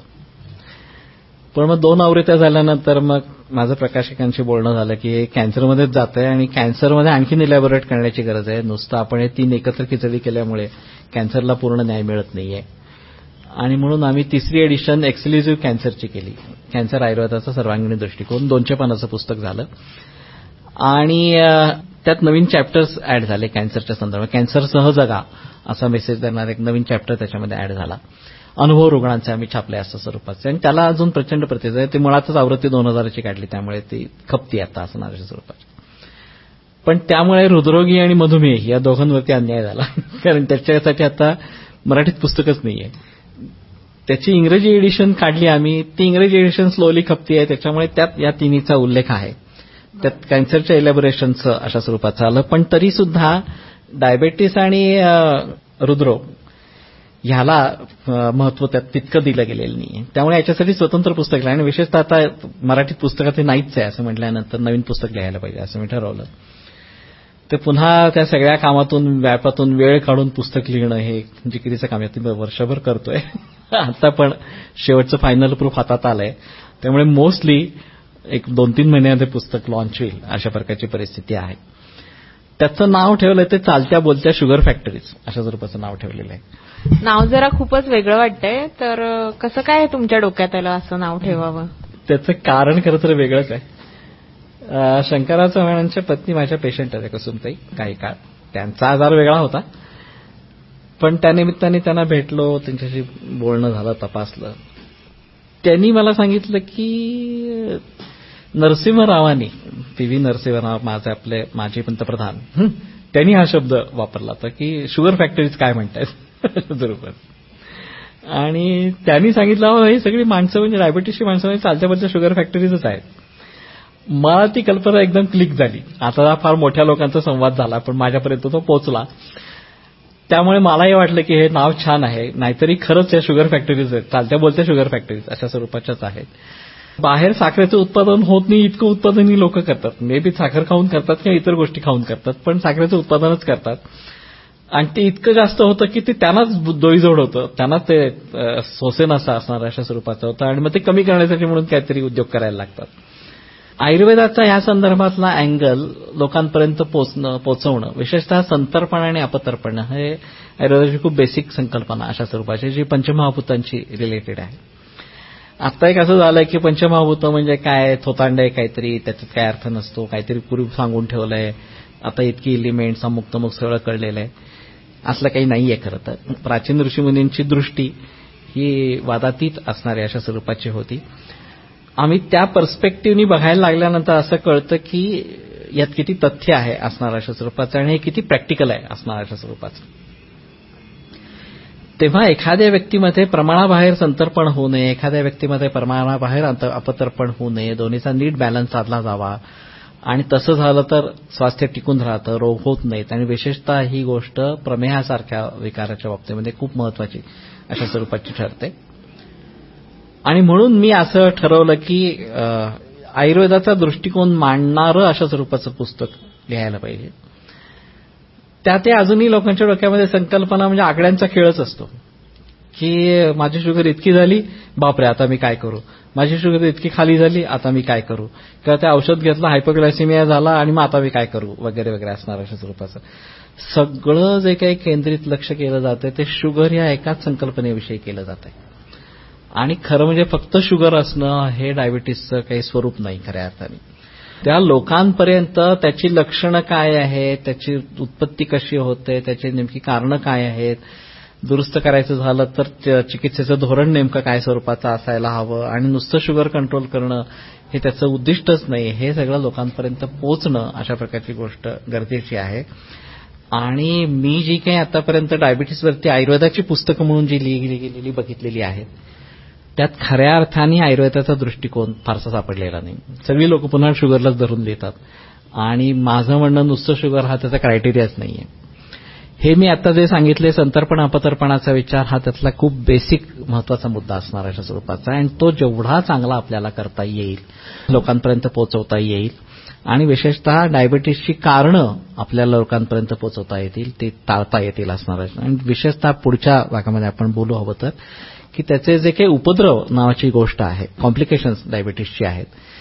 पण मग दोन आवृत्त्या झाल्यानंतर मग माझं प्रकाशकांशी बोलणं झालं की हे कॅन्सरमध्येच जात आहे आणि कॅन्सरमध्ये आणखीन इलॅबोरेट करण्याची गरज आहे. नुसतं आपण हे तीन एकत्र खिचडी केल्यामुळे कॅन्सरला पूर्ण न्याय मिळत नाहीये. आणि म्हणून आम्ही तिसरी एडिशन एक्सक्लुझिव्ह कॅन्सरची केली, कॅन्सर आयुर्वेदाचा सर्वांगीण दृष्टिकोन, दोनशे पानाचं पुस्तक झालं. आणि त्यात नवीन चॅप्टर्स ऍड झाले कॅन्सरच्या संदर्भात. कॅन्सरसह जगा असा मेसेज देणार एक नवीन चॅप्टर त्याच्यामध्ये ऍड झाला. अनुभव रुग्णांचे आम्ही छापले असं स्वरूपाचे आणि त्याला अजून प्रचंड प्रतिसाद आहे. ती मुळातच आवृत्ती दोन हजाराची काढली, त्यामुळे ती खपती आता असणार अशा स्वरूपाची. पण त्यामुळे हृदरोगी आणि मधुमेह या दोघांवरती अन्याय झाला, कारण त्याच्यासाठी आता मराठीत पुस्तकच नाहीये. त्याची इंग्रजी एडिशन काढली आम्ही, ती इंग्रजी एडिशन स्लोली खपती आहे, त्याच्यामुळे त्यात या तिन्हीचा उल्लेख आहे. त्यात कॅन्सरच्या इलॅबोरेशनचं अशा स्वरूपाचं आलं. पण तरी सुद्धा डायबेटीस आणि हृदरोग ह्याला महत्व त्यात तितकं दिलं गेलेलं नाही. त्यामुळे याच्यासाठी स्वतंत्र पुस्तक लिहिलं आणि विशेषतः आता मराठीत पुस्तकात हे नाहीच आहे असं म्हटल्यानंतर नवीन पुस्तक लिहायला पाहिजे असं मी ठरवलं. ते पुन्हा त्या सगळ्या कामातून व्यापातून वेळ काढून पुस्तक लिहिणं हे जिकिरीचं काम आहे, वर्षभर करतोय. आता पण शेवटचं फायनल प्रूफ हातात आलंय, त्यामुळे मोस्टली एक दोन तीन महिन्यामध्ये पुस्तक लॉन्च होईल अशा प्रकारची परिस्थिती आहे. त्याचं नाव ठेवलंय ते चालत्या बोलत्या शुगर फॅक्टरीज अशा स्वरूपाचं नाव ठेवलेलं आहे.
नाव जरा खूपच वेगळं वाटतंय, तर कसं काय तुमच्या डोक्यात आलं असं नाव ठेवावं?
त्याचं कारण खरं तर वेगळंच आहे. शंकरराव चव्हाणांच्या पत्नी माझ्या पेशंट आहे कुसुमताई, काही काळ त्यांचा आजार वेगळा होता, पण त्यानिमित्ताने त्यांना भेटलो, त्यांच्याशी बोलणं झालं, तपासलं. त्यांनी मला सांगितलं की नरसिंहरावांनी, पी व्ही नरसिंहराव माझे आपले माजी पंतप्रधान, त्यांनी हा शब्द वापरला होता की शुगर फॅक्टरीज काय म्हणतायत बरोबर. आणि त्यांनी सांगितलं हे सगळी माणसं म्हणजे डायबिटीसची माणसं म्हणजे चालत्या बोलत्या शुगर फॅक्टरीजच आहेत. मला ती कल्पना एकदम क्लिक झाली. आता फार मोठ्या लोकांचा संवाद झाला, पण माझ्यापर्यंत तो पोहोचला. त्यामुळे मलाही वाटलं की हे नाव छान आहे, नाहीतरी खरंच या शुगर फॅक्टरीज आहेत, चालत्या बोलत्या शुगर फॅक्टरीज अशा स्वरूपाच्याच आहेत. बाहेर साखरेचं उत्पादन होत नाही इतकं उत्पादनही लोक करतात. मे बी साखर खाऊन करतात किंवा इतर गोष्टी खाऊन करतात, पण साखरेचं उत्पादनच करतात. आणि ते इतकं जास्त होतं की ते त्यांनाच डोईजोड होतं, त्यांना ते सोसेन असं असणार अशा स्वरूपाचं होतं. आणि मग ते कमी करण्यासाठी म्हणून काहीतरी उद्योग करायला लागतात. आयुर्वेदाचा या संदर्भातला अँगल लोकांपर्यंत पोचणं पोचवणं विशेषतः संतर्पण आणि अपतर्पण हे आयुर्वेदाची खूप बेसिक संकल्पना अशा स्वरूपाची जी पंचमहाभूतांची रिलेटेड आहे. आता एक असं झालंय की पंचमहाभूत म्हणजे काय, थोतांडे काहीतरी, त्याच्यात काय अर्थ नसतो, काहीतरी पूर्वी सांगून ठेवलंय, आता इतकी एलिमेंट्स अमुक तमुक सगळं कळलेलं आहे, असलं काही नाहीये. खरं तर प्राचीन ऋषीमुनींची दृष्टी ही वादातीत असणारी अशा स्वरूपाची होती. आम्ही त्या पर्स्पेक्टिव्हनी बघायला लागल्यानंतर असं कळतं की यात किती तथ्य आहे असणार अशा स्वरूपाचं आणि हे किती प्रॅक्टिकल आहे असणार अशा स्वरूपाचं. तेव्हा एखाद्या व्यक्तीमध्ये प्रमाणाबाहेर संतर्पण होऊ नये, एखाद्या व्यक्तीमध्ये प्रमाणाबाहेर अपतर्पण होऊ नये, दोन्हीचा नीट बॅलन्स साधला जावा. आणि तसं झालं तर स्वास्थ्य टिकून राहतं, रोग होत नाहीत. आणि विशेषतः ही गोष्ट प्रमेहासारख्या विकाराच्या बाबतीमध्ये खूप महत्वाची अशा स्वरूपाची ठरते. आणि म्हणून मी असं ठरवलं की आयुर्वेदाचा दृष्टिकोन मांडणारं अशा स्वरूपाचं पुस्तक लिहायला पाहिजे. त्यात अजूनही लोकांच्या डोक्यामध्ये संकल्पना म्हणजे आकड्यांचा खेळच असतो की माझी शुगर इतकी झाली, बापरे आता मी काय करू, माझी शुगर इतकी खाली झाली, आता मी काय करू, किंवा ते औषध घेतलं हायपोग्लायसेमिया झाला आणि मग आता मी काय करू वगैरे वगैरे असणार अशा स्वरूपाचं. सगळं जे काही केंद्रित लक्ष केलं जातं ते शुगर या एकाच संकल्पनेविषयी केलं जातंय. आणि खरं म्हणजे फक्त शुगर असणं हे डायबिटीसचं काही स्वरूप नाही खऱ्या अर्थाने. त्या लोकांपर्यंत त्याची लक्षणं काय आहेत, त्याची उत्पत्ती कशी होते, त्याची नेमकी कारणं काय आहेत, दुरुस्त करायचं झालं तर चिकित्सेचं धोरण नेमकं काय स्वरूपाचं असायला हवं, आणि नुसतं शुगर कंट्रोल करणं हे त्याचं उद्दिष्टच नाही, हे सगळं लोकांपर्यंत पोहोचणं अशा प्रकारची गोष्ट गरजेची आहे. आणि मी जी काही आतापर्यंत डायबिटीसवरती आयुर्वेदाची पुस्तकं म्हणून जी लिहिली गेलेली बघितलेली आहेत त्यात खऱ्या अर्थाने आयुर्वेदाचा दृष्टिकोन फारसा सापडलेला नाही. सगळी लोक पुन्हा शुगरलाच धरून देतात आणि माझं म्हणणं नुसतं शुगर हा त्याचा क्रायटेरियाच नाहीये. हे मी आता जे सांगितले संतर्पण अपतर्पणाचा विचार हा त्यातला खूप बेसिक महत्वाचा मुद्दा असणार अशा स्वरूपाचा, आणि तो जेवढा चांगला आपल्याला करता येईल, लोकांपर्यंत पोहोचवता येईल, आणि विशेषतः डायबिटीसची कारणं आपल्याला लोकांपर्यंत पोहोचवता येतील, ते टाळता येतील असणार आहे. आणि विशेषतः पुढच्या भागामध्ये आपण बोलू हवं तर की त्याचे जे काही उपद्रव नावाची गोष्ट आहे, कॉम्प्लिकेशन्स डायबिटीसची आहेत,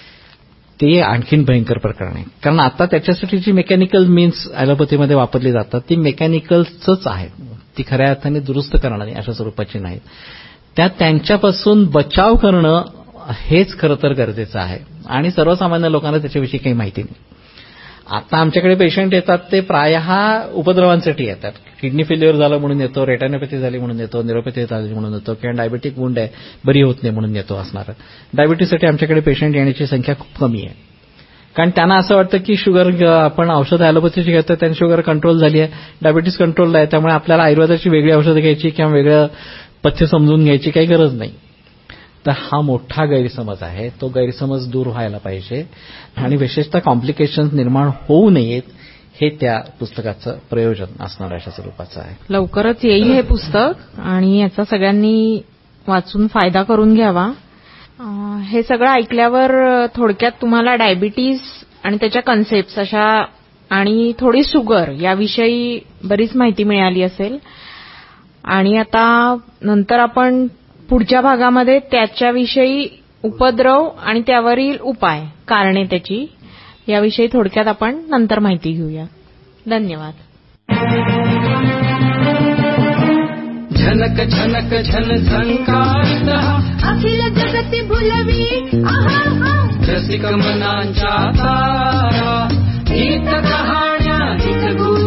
ते आणखीन भयंकर प्रकरण आहे. कारण आता त्याच्यासाठी जी मेकॅनिकल मीन्स ॲलोपॅथीमध्ये वापरली जातात ती मेकॅनिकलच आहेत, ती खऱ्या अर्थाने दुरुस्त करणारी अशा स्वरूपाची नाहीत. त्या त्यांच्यापासून बचाव करणं हेच खरं तर गरजेचं आहे, आणि सर्वसामान्य लोकांना त्याच्याविषयी काही माहिती नाही. आता आमच्याकडे पेशंट येतात ते प्रायः उपद्रवांसाठी येतात. किडनी फेल्युअर झालं म्हणून येतो, रेटिनोपॅथी झाली म्हणून येतो, न्यूरोपॅथी झाली म्हणून येतो, किंवा डायबेटिक वुंड आहे बरी होत नाही म्हणून येतो असणार. डायबिटीससाठी आमच्याकडे पेशंट येण्याची संख्या खूप कमी आहे, कारण त्यांना असं वाटतं की शुगर आपण औषध ॲलोपॅथीची घेतो, त्यांनी शुगर कंट्रोल झाली आहे, डायबिटीस कंट्रोल आहे, त्यामुळे आपल्याला आयुर्वेदाची वेगळी औषधं घ्यायची किंवा वेगळं पथ्य समजून घ्यायची काही गरज नाही. तर हा मोठा गैरसमज आहे, तो गैरसमज दूर व्हायला पाहिजे, आणि विशेषतः कॉम्प्लिकेशन्स निर्माण होऊ नयेत हे त्या पुस्तकाचं प्रयोजन असणार अशा स्वरूपाचं आहे.
लवकरच येईल हे पुस्तक आणि याचा सगळ्यांनी वाचून फायदा करून घ्यावा. हे सगळं ऐकल्यावर थोडक्यात तुम्हाला डायबिटीस आणि त्याच्या कन्सेप्ट्स अशा आणि थोडी शुगर याविषयी बरीच माहिती मिळाली असेल. आणि आता नंतर आपण पुढच्या भागामध्ये त्याच्याविषयी उपद्रव आणि त्यावरील उपाय, कारणे त्याची, याविषयी थोडक्यात आपण नंतर माहिती घेऊया. धन्यवाद.
झनक झनक झन झंकारितः
अखिल जगती भुलवी आहा हा.
रसिक मनांच्या तारा, गीत कहाण्या हित गुरु